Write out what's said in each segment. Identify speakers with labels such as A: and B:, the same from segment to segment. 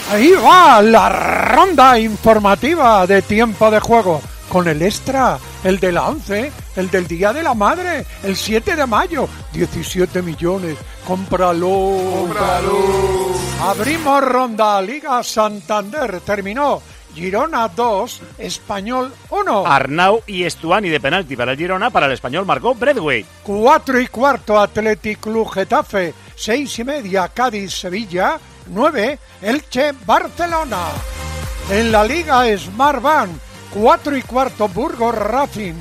A: Ahí va la ronda informativa de tiempo de juego. Con el extra, el de la 11, el del Día de la Madre, el 7 de mayo, 17 millones. ¡Cómpralo! Abrimos ronda, Liga Santander, terminó. Girona 2, Español 1.
B: Arnau y Estuani de penalti para el Girona, para el Español marcó Braithwaite.
A: 4:15, Athletic Club Getafe, 6:30, Cádiz Sevilla, 9, Elche Barcelona. En la Liga Smartbank, 4:15, Burgos Racing,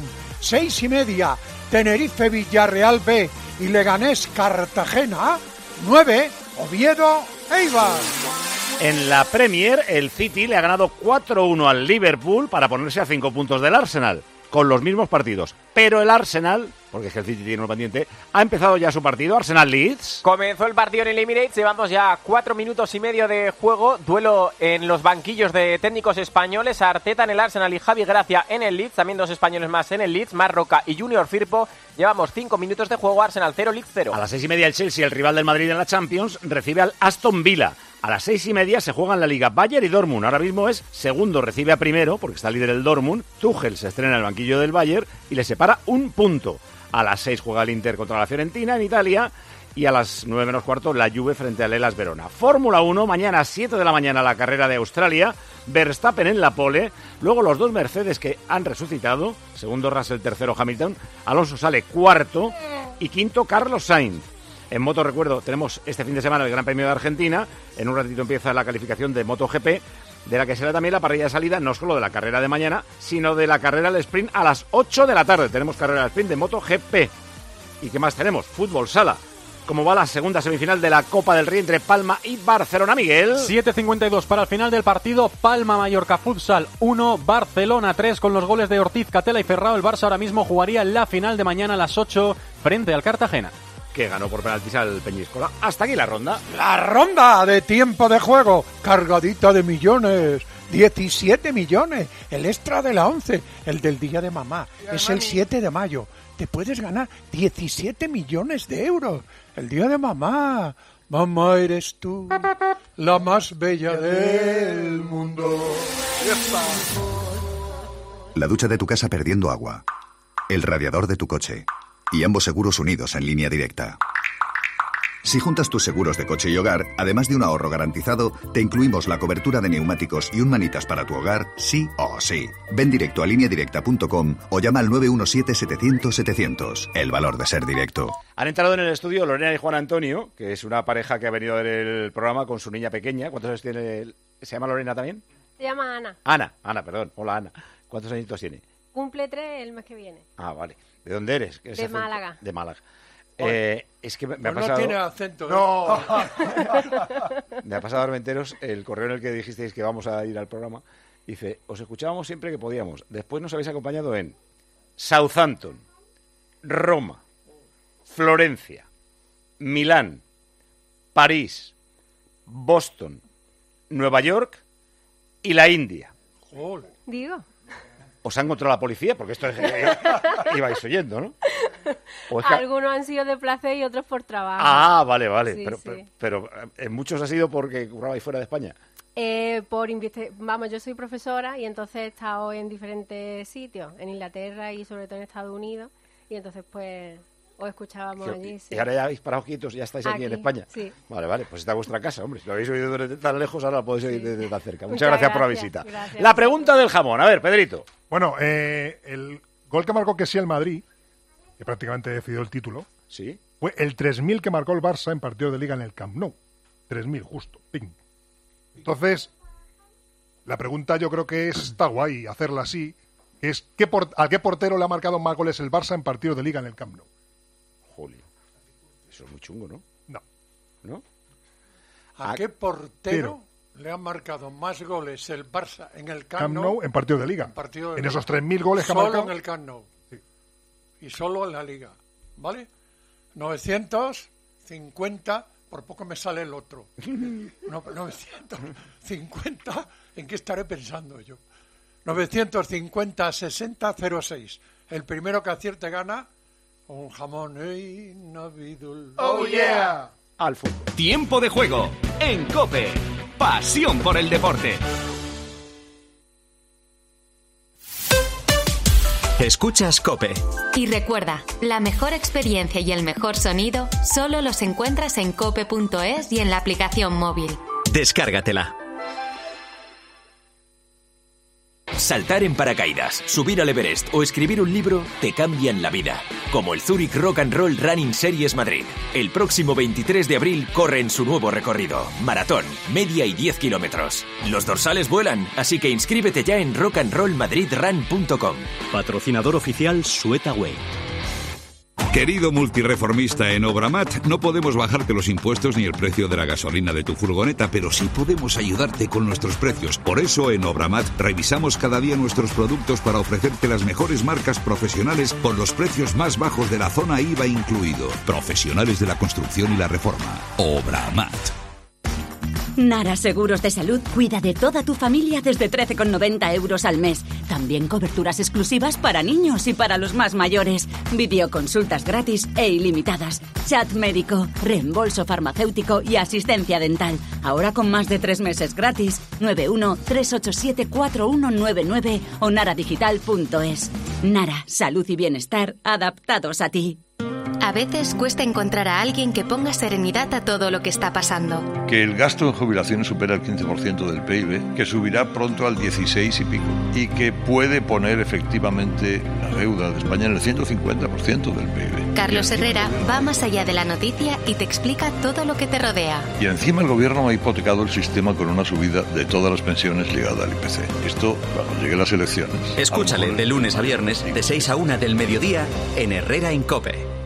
A: 6:30, Tenerife Villarreal B y Leganés Cartagena, 9, Oviedo Eibar.
B: En la Premier, el City le ha ganado 4-1 al Liverpool para ponerse a 5 puntos del Arsenal, con los mismos partidos. Pero el Arsenal, porque es que el City tiene uno pendiente, ha empezado ya su partido, Arsenal-Leeds.
C: Comenzó el partido en el Emirates, llevamos ya 4 minutos y medio de juego, duelo en los banquillos de técnicos españoles, Arteta en el Arsenal y Javi Gracia en el Leeds, también 2 españoles más en el Leeds, Marroca y Junior Firpo. Llevamos 5 minutos de juego, Arsenal 0, Leeds 0.
B: A las 6:30 el Chelsea, el rival del Madrid en la Champions, recibe al Aston Villa. A las 6:30 se juega en la Liga Bayern y Dortmund. Ahora mismo es segundo, recibe a primero, porque está líder el Dortmund. Tuchel se estrena en el banquillo del Bayern y le separa 1 punto. A las 6 juega el Inter contra la Fiorentina en Italia. Y a las 9 menos cuarto la Juve frente al Hellas Verona. Fórmula 1, mañana a 7 de la mañana la carrera de Australia. Verstappen en la pole. Luego los 2 Mercedes que han resucitado. Segundo Russell, tercero Hamilton. Alonso sale cuarto. Y quinto Carlos Sainz. En moto, recuerdo, tenemos este fin de semana el Gran Premio de Argentina. En un ratito empieza la calificación de MotoGP, de la que será también la parrilla de salida, no solo de la carrera de mañana, sino de la carrera del sprint a las 8 de la tarde. Tenemos carrera del sprint de MotoGP. ¿Y qué más tenemos? Fútbol sala. ¿Cómo va la segunda semifinal de la Copa del Rey entre Palma y Barcelona, Miguel?
D: 7:52 para el final del partido. Palma-Mallorca Futsal 1, Barcelona 3, con los goles de Ortiz, Catela y Ferrao. El Barça ahora mismo jugaría la final de mañana a las 8 frente al Cartagena,
B: que ganó por penaltis al Peñíscola. Hasta aquí la ronda.
A: La ronda de tiempo de juego, cargadita de millones, 17 millones, el extra de la 11, el del Día de Mamá, es el 7 de mayo. Te puedes ganar 17 millones de euros. El Día de Mamá. Mamá, eres tú, la más bella del mundo.
E: La ducha de tu casa perdiendo agua, el radiador de tu coche y ambos seguros unidos en línea directa. Si juntas tus seguros de coche y hogar, además de un ahorro garantizado, te incluimos la cobertura de neumáticos y un manitas para tu hogar, sí o sí. Ven directo a lineadirecta.com o llama al 917-700-700. El valor de ser directo.
B: Han entrado en el estudio Lorena y Juan Antonio, que es una pareja que ha venido a ver el programa con su niña pequeña. ¿Cuántos años tiene? ¿Se llama Lorena también?
F: Se llama Ana.
B: Ana, perdón. Hola, Ana. ¿Cuántos añitos tiene?
F: Cumple 3 el mes que viene.
B: Ah, vale. ¿De dónde eres?
F: De Málaga.
B: De Málaga. Es que me ha pasado...
A: No tiene acento.
B: No. Me ha pasado, Armenteros, el correo en el que dijisteis que vamos a ir al programa. Dice, os escuchábamos siempre que podíamos. Después nos habéis acompañado en Southampton, Roma, Florencia, Milán, París, Boston, Nueva York y la India.
A: Joder.
F: Digo.
B: ¿Os ha encontrado la policía? Porque esto es... ibais oyendo, ¿no?
F: Es que... Algunos han sido de placer y otros por trabajo.
B: Ah, vale.
F: Sí,
B: pero en muchos ha sido porque currabais fuera de España.
F: Yo soy profesora y entonces he estado en diferentes sitios, en Inglaterra y sobre todo en Estados Unidos, y entonces pues os escuchábamos allí. Sí.
B: Y ahora ya habéis parado quietos, ya estáis aquí en España.
F: Sí.
B: Vale, pues está vuestra casa, hombre. Si lo habéis oído desde tan lejos, ahora lo podéis oír desde tan cerca. Muchas gracias por la visita.
F: Gracias.
B: La pregunta del jamón. A ver, Pedrito.
G: Bueno, el gol que marcó que sí el Madrid, que prácticamente decidió el título,
B: ¿sí?
G: Fue el 3.000 que marcó el Barça en partido de Liga en el Camp Nou. 3.000, justo. ¡Ping! Entonces, la pregunta yo creo que está guay hacerla así, que es ¿a qué portero le ha marcado más goles el Barça en partido de Liga en el Camp Nou?
B: Julio. Eso es muy chungo, ¿no?
G: No.
A: ¿A qué portero le han marcado más goles el Barça en el Camp Nou
G: en partido de Liga? En esos 3.000 goles que ha marcado.
A: Solo en el Camp Nou. Sí. Y solo en la Liga. ¿Vale? 950, por poco me sale el otro. 950, ¿en qué estaré pensando yo? 950-60-06. El primero que acierte gana un jamón. ¡Ey, Navidul!
H: ¡Oh, yeah!
B: Al fútbol.
H: Tiempo de juego en COPE. pasión por el deporte. Escuchas COPE.
I: Y recuerda, la mejor experiencia y el mejor sonido solo los encuentras en cope.es y en la aplicación móvil.
H: Descárgatela. Saltar en paracaídas, subir al Everest o escribir un libro te cambian la vida. Como el Zurich Rock and Roll Running Series Madrid. El próximo 23 de abril corre en su nuevo recorrido. Maratón, media y 10 kilómetros. Los dorsales vuelan, así que inscríbete ya en rockandrollmadridrun.com.
J: Patrocinador oficial Suetaway.
K: Querido multireformista en Obramat, no podemos bajarte los impuestos ni el precio de la gasolina de tu furgoneta, pero sí podemos ayudarte con nuestros precios. Por eso en Obramat revisamos cada día nuestros productos para ofrecerte las mejores marcas profesionales con los precios más bajos de la zona IVA incluido. Profesionales de la construcción y la reforma. Obramat.
L: Nara Seguros de Salud cuida de toda tu familia desde 13,90 € al mes. También coberturas exclusivas para niños y para los más mayores. Videoconsultas gratis e ilimitadas. Chat médico, reembolso farmacéutico y asistencia dental. Ahora con más de 3 meses gratis. 91-387-4199 o naradigital.es. Nara, salud y bienestar adaptados a ti.
I: A veces cuesta encontrar a alguien que ponga serenidad a todo lo que está pasando.
M: Que el gasto en jubilaciones supera el 15% del PIB, que subirá pronto al 16 y pico, y que puede poner efectivamente la deuda de España en el 150% del PIB.
I: Carlos Herrera va más allá de la noticia y te explica todo lo que te rodea.
M: Y encima el gobierno ha hipotecado el sistema con una subida de todas las pensiones ligada al IPC. Esto, cuando lleguen las elecciones...
H: Escúchale de lunes a viernes, de 6 a 1 del mediodía, en Herrera en COPE.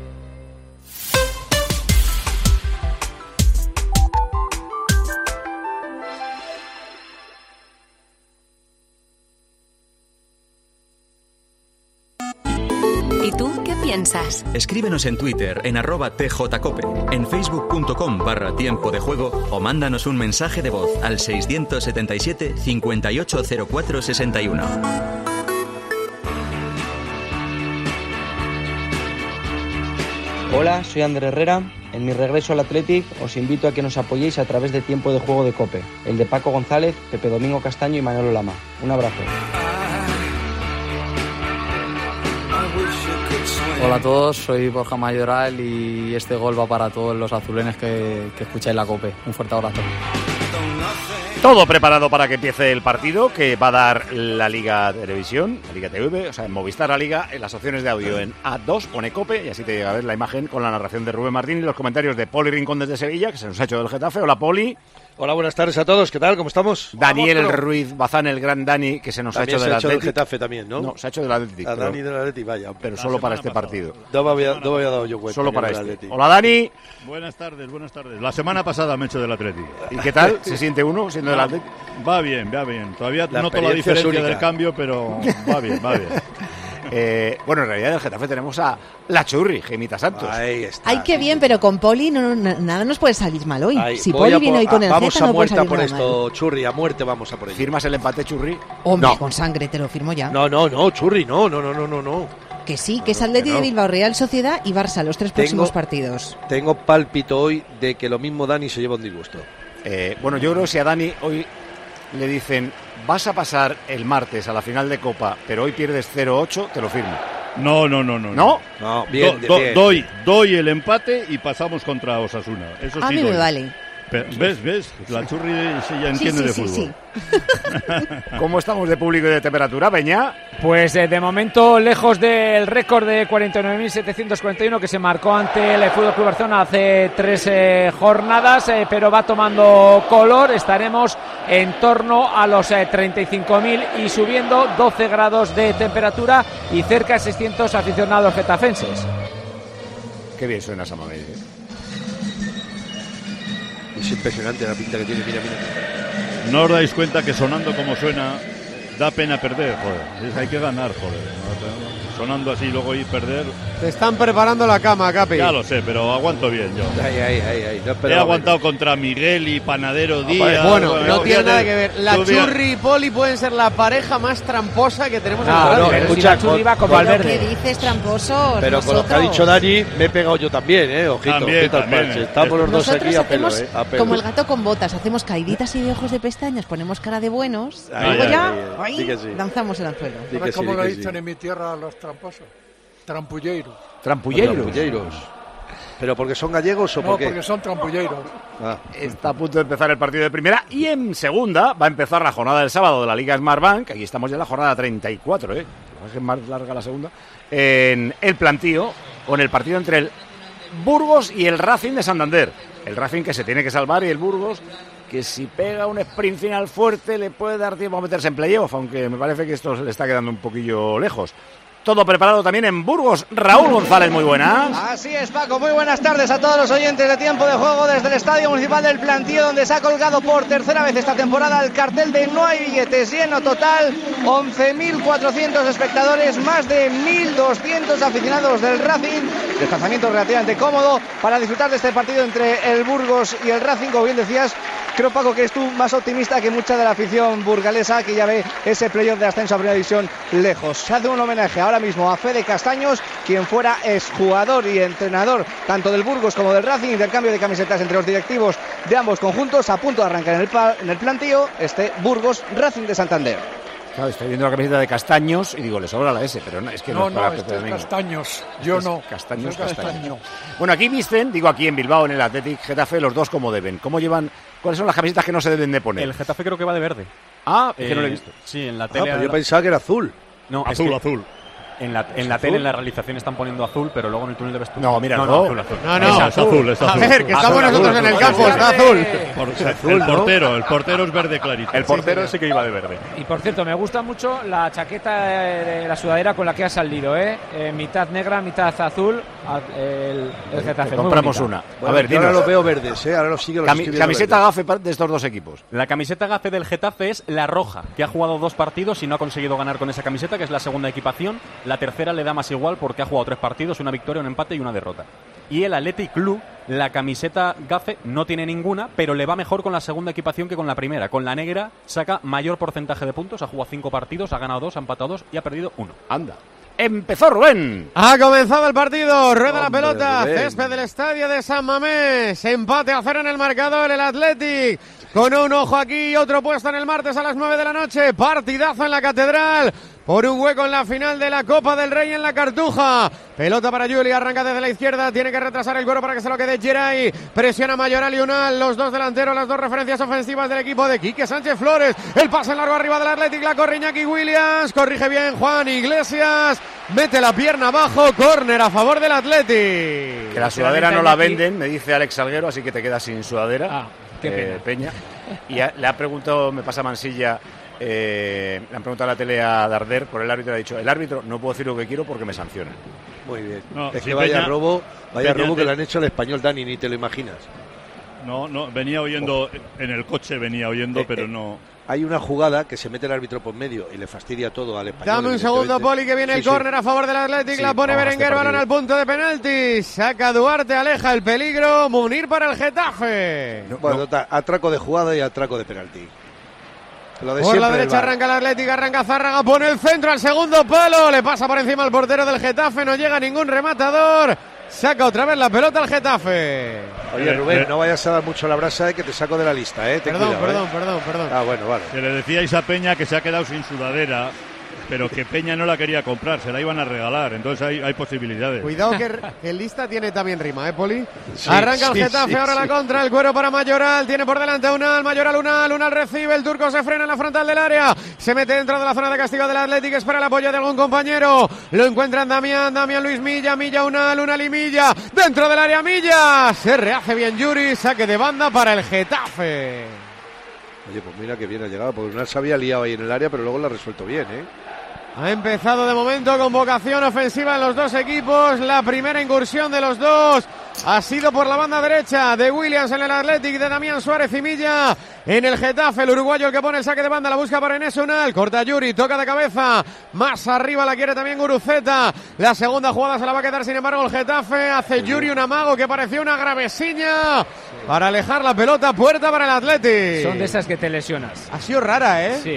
I: ¿Y tú qué piensas?
H: Escríbenos en Twitter en @tjcope, en facebook.com/tiempo de juego o mándanos un mensaje de voz al 677 580461.
N: Hola, soy Ander Herrera. En mi regreso al Athletic os invito a que nos apoyéis a través de Tiempo de Juego de COPE, el de Paco González, Pepe Domingo Castaño y Manolo Lama. Un abrazo.
O: Hola a todos, soy Borja Mayoral y este gol va para todos los azulenes que escucháis la COPE. Un fuerte abrazo.
B: Todo preparado para que empiece el partido que va a dar la Liga Televisión, la Liga TV, o sea, en Movistar La Liga, en las opciones de audio en A2 pone COPE y así te llega a ver la imagen con la narración de Rubén Martín y los comentarios de Poli Rincón desde Sevilla, que se nos ha hecho del Getafe. Hola, Poli.
P: Hola, buenas tardes a todos. ¿Qué tal? ¿Cómo estamos?
B: Daniel Ruiz Bazán, el gran Dani, que se nos ha hecho del Atlético.
P: Del Getafe también, ¿no?
B: No, se ha hecho del Atlético.
P: A Dani del Atlético, vaya.
B: Pero solo para este partido.
P: No me había dado yo cuenta.
B: Solo para este. Hola, Dani.
Q: Buenas tardes, buenas tardes. La semana pasada me he hecho del Atlético.
B: ¿Y qué tal? ¿Se siente uno siendo del Atlético?
Q: Va bien, va bien. Todavía noto la diferencia del cambio, pero va bien, va bien.
B: Bueno, en realidad en el Getafe tenemos a la Churri, Gemita Santos.
R: Ahí está. Ay, qué bien, pero con Poli nada nos puede salir mal hoy.
P: Ay,
R: si Poli viene hoy con el
P: vamos
R: Zeta,
P: a
R: no puede
P: muerte
R: salir
P: por
R: nada
P: esto,
R: mal.
P: Churri, a muerte vamos a por ello.
B: ¿Firmas el empate, Churri?
R: Hombre,
B: no.
R: con sangre, te lo firmo ya.
P: No, Churri, no.
R: Que sí, que es Atleti de Bilbao, Real Sociedad y Barça, los 3 próximos partidos.
P: Tengo pálpito hoy de que lo mismo Dani se lleva un disgusto.
B: Bueno, yo creo que si a Dani hoy le dicen vas a pasar el martes a la final de Copa, pero hoy pierdes 0-8, te lo firmo.
Q: No.
B: ¿No?
P: No, bien, bien.
Q: Doy el empate y pasamos contra Osasuna. Eso sí.
R: A mí me vale.
Q: Pero, ¿ves? La Churri sí ya entiende de fútbol.
R: Sí.
B: ¿Cómo estamos de público y de temperatura, Peña?
S: Pues de momento lejos del récord de 49.741 que se marcó ante el Fútbol Club Barcelona hace 3 jornadas, pero va tomando color. Estaremos en torno a los 35.000 y subiendo, 12 grados de temperatura y cerca de 600 aficionados getafenses.
B: Qué bien suena esa Mamedi, ¿eh?
P: Es impresionante la pinta que tiene, mira.
Q: No os dais cuenta que sonando como suena Da pena perder, joder. Hay que ganar, joder. Sonando así luego y perder.
T: Te están preparando la cama, Capi.
Q: Ya lo sé, pero aguanto bien yo.
P: Ahí. No
Q: he aguantado contra Miguel y Panadero Díaz.
T: Bueno, no tiene nada que ver. La Churri y Poli pueden ser la pareja más tramposa que tenemos en la radio.
P: Escucha,
S: Churri va con Valverde.
R: ¿Qué dices, tramposos?
P: Pero con lo que ha dicho Dani, me he pegado yo también, ojito.
Q: También.
P: Estamos los dos aquí a pelo,
R: como el gato con botas, hacemos caíditas y de ojos de pestañas, ponemos cara de buenos, y luego lanzamos el anzuelo.
A: ¿Sabes cómo lo dicen en mi tierra los tramposos? Trampulleiros.
P: Trampulleiros. ¿Pero porque son gallegos o por qué?
A: No, porque son trampulleiros.
B: Está a punto de empezar el partido de primera y en segunda va a empezar la jornada del sábado de la Liga Smartbank. Aquí estamos ya en la jornada 34, es más larga la segunda. En el plantío, o en el partido entre el Burgos y el Racing de Santander. El Racing que se tiene que salvar y el Burgos que si pega un sprint final fuerte le puede dar tiempo a meterse en playoff, aunque me parece que esto se le está quedando un poquillo lejos. Todo preparado también en Burgos. Raúl González, muy buenas.
U: Así es, Paco, muy buenas tardes a todos los oyentes de Tiempo de Juego desde el Estadio Municipal del Plantío, donde se ha colgado por tercera vez esta temporada el cartel de No hay billetes, lleno total, 11.400 espectadores, más de 1.200 aficionados del Racing, desplazamiento relativamente cómodo para disfrutar de este partido entre el Burgos y el Racing, como bien decías. Creo, Paco, que eres tú más optimista que mucha de la afición burgalesa, que ya ve ese playoff de ascenso a Primera División lejos. Se hace un homenaje ahora mismo a Fede Castaños, quien fuera exjugador y entrenador tanto del Burgos como del Racing. Intercambio de camisetas entre los directivos de ambos conjuntos, a punto de arrancar en el plantío este Burgos Racing de Santander.
B: Claro, estoy viendo la camiseta de Castaños y digo, le sobra la S, pero no, es que no es para
A: este es Castaños, yo no.
B: Castaños. Bueno, aquí visten, digo aquí en Bilbao, en el Athletic Getafe, los dos como deben. ¿Cómo llevan? ¿Cuáles son las camisetas que no se deben de poner?
D: El Getafe creo que va de verde.
B: Es que no lo he visto.
D: Sí, en la tele.
P: Pero yo pensaba que era azul.
D: No,
Q: azul.
D: En la tele, en la realización están poniendo azul, pero luego en el túnel de vestuario.
B: No, mira,
D: azul.
Q: Es azul.
T: A ver, que estamos nosotros en el campo, está azul.
Q: El portero es verde clarito.
D: El portero sí que iba de verde.
S: Y por cierto, me gusta mucho la chaqueta de la sudadera con la que ha salido, mitad negra, mitad azul, el Getafe.
B: Compramos una.
P: Bueno, a ver, ahora los veo verdes, ahora los sigue
B: camiseta gafe de estos dos equipos.
D: La camiseta gafe del Getafe es la roja, que ha jugado 2 partidos y no ha conseguido ganar con esa camiseta, que es la segunda equipación. La tercera le da más igual porque ha jugado 3 partidos, una victoria, un empate y una derrota. Y el Athletic Club, la camiseta gafe no tiene ninguna, pero le va mejor con la segunda equipación que con la primera. Con la negra saca mayor porcentaje de puntos, ha jugado 5 partidos, ha ganado 2, ha empatado 2 y ha perdido 1.
B: Anda. Empezó Rubén.
T: Ha comenzado el partido, rueda la pelota, césped del estadio de San Mamés, empate a 0 en el marcador, el Athletic con un ojo aquí y otro puesto en el martes a las 9 de la noche, partidazo en la Catedral, por un hueco en la final de la Copa del Rey en la Cartuja. Pelota para Juli, arranca desde la izquierda, tiene que retrasar el cuero para que se lo quede Geray, presiona Mayoral y Unal, los dos delanteros, las dos referencias ofensivas del equipo de Quique Sánchez Flores, el pase en largo arriba del Athletic, la corre Iñaki Williams, corrige bien Juan Iglesias, mete la pierna abajo, córner a favor del Athletic.
B: Que la sudadera no la venden, me dice Alex Salguero, así que te quedas sin sudadera.
S: Qué pena.
B: Peña. Y le ha preguntado, me pasa Mansilla, le han preguntado a la tele a Darder por el árbitro y ha dicho, el árbitro no puedo decir lo que quiero porque me sancionan.
P: Muy bien.
Q: No,
P: es
Q: sí,
P: que vaya
Q: Peña,
P: robo que le han hecho al Español, Dani, ni te lo imaginas.
Q: No, venía oyendo, en el coche pero no.
P: Hay una jugada que se mete el árbitro por medio y le fastidia todo al Español.
T: Dame un segundo, Poli, que viene el córner a favor del Athletic, la pone Berenguer, balón al punto de penalti, saca Duarte, aleja el peligro, Munir para el Getafe.
P: Atraco de jugada y atraco de penalti.
T: Por la derecha arranca el Athletic, arranca Zárraga, pone el centro al segundo palo, le pasa por encima al portero del Getafe, no llega ningún rematador, saca otra vez la pelota al Getafe.
P: Oye, Rubén, no vayas a dar mucho la brasa, que te saco de la lista,
T: Perdón.
P: Ah, bueno, vale.
Q: Se le decíais a Peña que se ha quedado sin sudadera, pero que Peña no la quería comprar, se la iban a regalar, entonces hay posibilidades.
T: Cuidado que el lista tiene también rima, Poli. Sí, arranca el Getafe, ahora la contra, el cuero para Mayoral, tiene por delante a Unal, Unal recibe, el turco se frena en la frontal del área, se mete dentro de la zona de castigo del Athletic, espera el apoyo de algún compañero, lo encuentran Damián Luis Milla, Unal y Milla, dentro del área Milla, se rehace bien Yuri, saque de banda para el Getafe.
P: Oye, pues mira que bien ha llegado, porque Unal se había liado ahí en el área, pero luego la ha resuelto bien,
T: Ha empezado de momento con vocación ofensiva en los dos equipos, la primera incursión de los dos ha sido por la banda derecha de Williams en el Athletic, de Damián Suárez y Milla en el Getafe. El uruguayo el que pone el saque de banda, la busca para Enes Unal, corta Yuri, toca de cabeza, más arriba la quiere también Guruceta. La segunda jugada se la va a quedar sin embargo el Getafe, hace Yuri un amago que parecía una gravesiña para alejar la pelota, puerta para el Athletic.
S: Son de esas que te lesionas.
T: Ha sido rara, ¿eh?
S: Sí.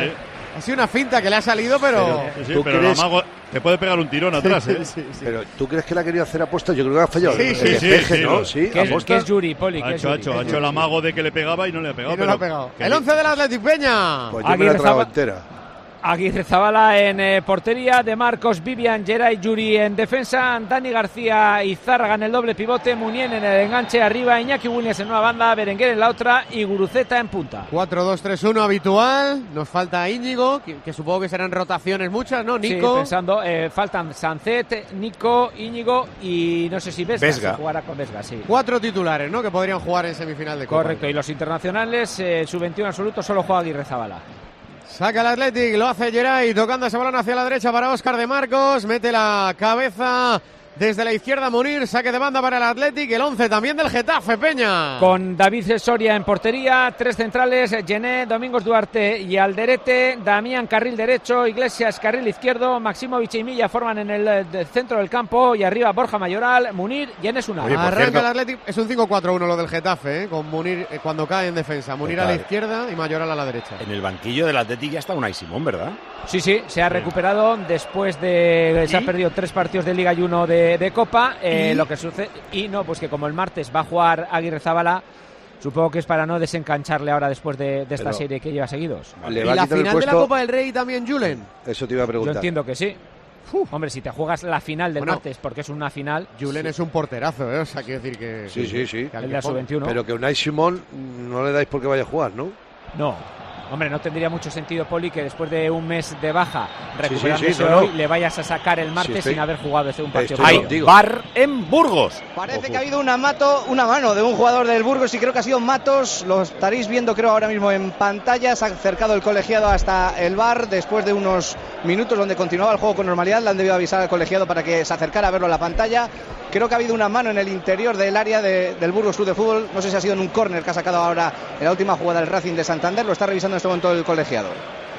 T: Ha sido una finta que le ha salido, pero
Q: pero el amago te puede pegar un tirón atrás, ¿eh?
P: Sí. Pero ¿tú crees que la quería hacer apuesta? Yo creo que ha fallado.
T: Sí,
P: ¿no? Sí,
S: ¿Qué es Yuri, Poli?
Q: Ha hecho el amago de que le pegaba y no le ha pegado.
T: El 11 del Athletic, Peña.
P: Pues yo me la he tragado entera.
S: Aguirrezabala en portería, De Marcos, Vivian, Geray, Yuri en defensa, Dani García y Zárraga en el doble pivote, Munier en el enganche arriba, Iñaki Williams en una banda, Berenguer en la otra y Guruceta en punta.
T: 4-2-3-1 habitual, nos falta Íñigo, que supongo que serán rotaciones muchas, ¿no? Nico.
S: Sí, pensando, faltan Sancet, Nico, Íñigo y no sé si Vesga. Jugará con Vesga, sí.
T: 4 titulares, ¿no? Que podrían jugar en semifinal de Copa.
S: Correcto, y los internacionales, su 21 absoluto, solo juega Aguirrezabala.
T: Saca el Athletic, lo hace Geray, tocando ese balón hacia la derecha para Óscar de Marcos, mete la cabeza desde la izquierda Munir, saque de banda para el Athletic, el 11 también del Getafe, Peña.
S: Con David Soria en portería, 3 centrales, Gené, Domingos Duarte y Alderete, Damián carril derecho, Iglesias carril izquierdo, Maximovic y Milla forman en el centro del campo y arriba Borja Mayoral, Munir y Enes Unal.
T: Arranca el Athletic, es un 5-4-1 lo del Getafe, con Munir cuando cae en defensa, Munir a la izquierda y Mayoral a la derecha.
B: En el banquillo del Athletic ya está Unai Simón, ¿verdad?
S: Sí, se ha recuperado después de... Se ha perdido 3 partidos de Liga y 1 de Copa. Lo que sucede... Y no, pues que como el martes va a jugar Aguirrezabala, supongo que es para no desencancharle ahora después de esta serie que lleva seguidos.
T: ¿Y la final de la Copa del Rey también, Julen?
P: Eso te iba a preguntar.
S: Yo entiendo que sí. Hombre, si te juegas la final del martes, porque es una final...
T: Julen es un porterazo, ¿eh? O sea, quiero decir que...
P: Sí.
S: El de la sub-21.
P: Pero que Unai Simón no le dais porque vaya a jugar, ¿no?
S: No. Hombre, no tendría mucho sentido, Poli, que después de un mes de baja, recuperándose hoy, le vayas a sacar el martes sin haber jugado un partido.
B: Hay VAR en Burgos.
U: Parece que ha habido una mano de un jugador del Burgos y creo que ha sido Matos. Lo estaréis viendo creo ahora mismo en pantalla. Se ha acercado el colegiado hasta el VAR después de unos minutos donde continuaba el juego con normalidad. Le han debido avisar al colegiado para que se acercara a verlo en la pantalla. Creo que ha habido una mano en el interior del área del Burgos Club de Fútbol. No sé si ha sido en un córner que ha sacado ahora en la última jugada del Racing de Santander. Lo está revisando en este momento el colegiado.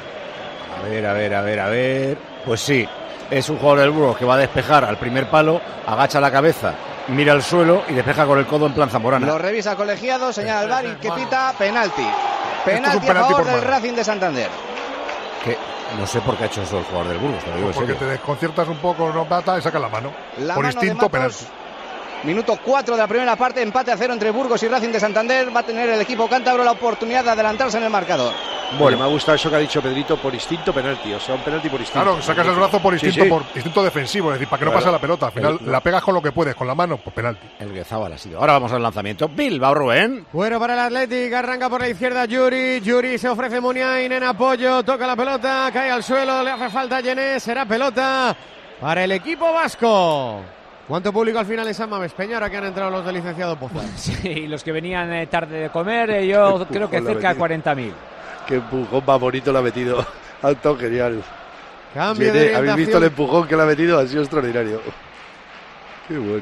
B: A ver. Pues sí, es un jugador del Burgos que va a despejar al primer palo, agacha la cabeza, mira al suelo y despeja con el codo en plan zamorana.
U: Lo revisa el colegiado, señala el VAR y que pita penalti. Penalti a favor del Racing de Santander.
B: Que no sé por qué ha hecho eso el jugador del Burgos, te lo digo en
G: porque
B: serio.
G: te desconciertas un poco, no mata y saca la mano. Por instinto, penalti.
U: Minuto 4 de la primera parte, empate a 0 entre Burgos y Racing de Santander. Va a tener el equipo cántabro la oportunidad de adelantarse en el marcador.
P: Bueno, me ha gustado eso que ha dicho Pedrito, por instinto penalti, o sea, un penalti por instinto.
G: Claro, sacas el brazo por instinto, por instinto defensivo, es decir, para que no pase la pelota. Al final la pegas con lo que puedes, con la mano, pues penalti.
B: El Guezabal ha sido. Ahora vamos al lanzamiento. Bilbao, Rubén.
T: Bueno, para el Athletic, arranca por la izquierda Yuri se ofrece Muniain en apoyo, toca la pelota, cae al suelo, le hace falta a Gené, será pelota para el equipo vasco. ¿Cuánto público al final en San Mamés, Peña, ahora que han entrado los del licenciado Pozas?
S: Sí, los que venían tarde de comer, yo creo que cerca de 40.000.
P: Qué empujón más bonito le ha metido. Alto genial.
T: Cambio de orientación.
P: ¿Habéis visto el empujón que le ha metido? Ha sido extraordinario. Qué bueno.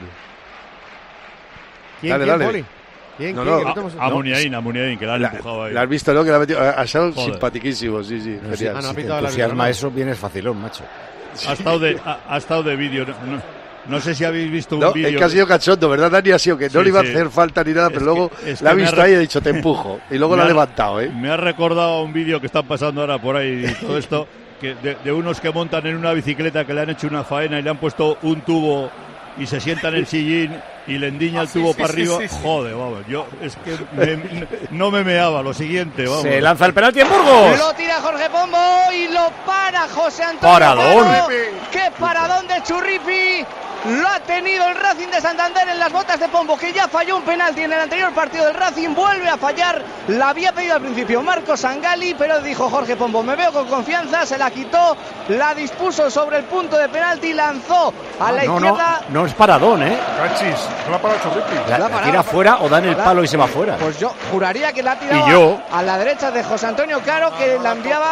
T: ¿Quién, Poli? ¿Quién?
Q: A Muniain, que la han empujado ahí.
P: ¿La has visto, no? Que la ha metido. Ha sido simpatiquísimo, sí.
B: Genial. Si te entusiasma eso, vienes facilón, macho.
Q: Ha estado de vídeo. No sé si habéis visto un vídeo.
P: Es que ha sido cachondo, ¿verdad, Dani? Ha sido que no le iba a hacer falta ni nada, pero luego la ha visto ahí y ha dicho, te empujo. Y luego la ha levantado, ¿eh?
Q: Me ha recordado un vídeo que están pasando ahora por ahí y todo esto, que de unos que montan en una bicicleta que le han hecho una faena y le han puesto un tubo y se sientan en el sillín y le endiña el tubo para arriba. Sí. Joder, vamos, yo es que no me meaba. Lo siguiente, vamos.
B: Se lanza el penalti en Burgos.
U: Lo tira Jorge Pombo y lo para José Antonio.
B: ¡Paradón!
U: ¡Qué paradón de Churripi! Lo ha tenido el Racing de Santander en las botas de Pombo, que ya falló un penalti en el anterior partido del Racing. Vuelve a fallar. La había pedido al principio Marco Sangali, pero dijo Jorge Pombo, me veo con confianza. Se la quitó, la dispuso sobre el punto de penalti, lanzó a la izquierda.
B: No es paradón, ¿eh?
G: Cachis, no la ha parado Churripi.
B: La tira fuera o da en el palo y se va fuera.
U: Pues yo juraría que la ha tirado a la derecha de José Antonio Caro, que la enviaba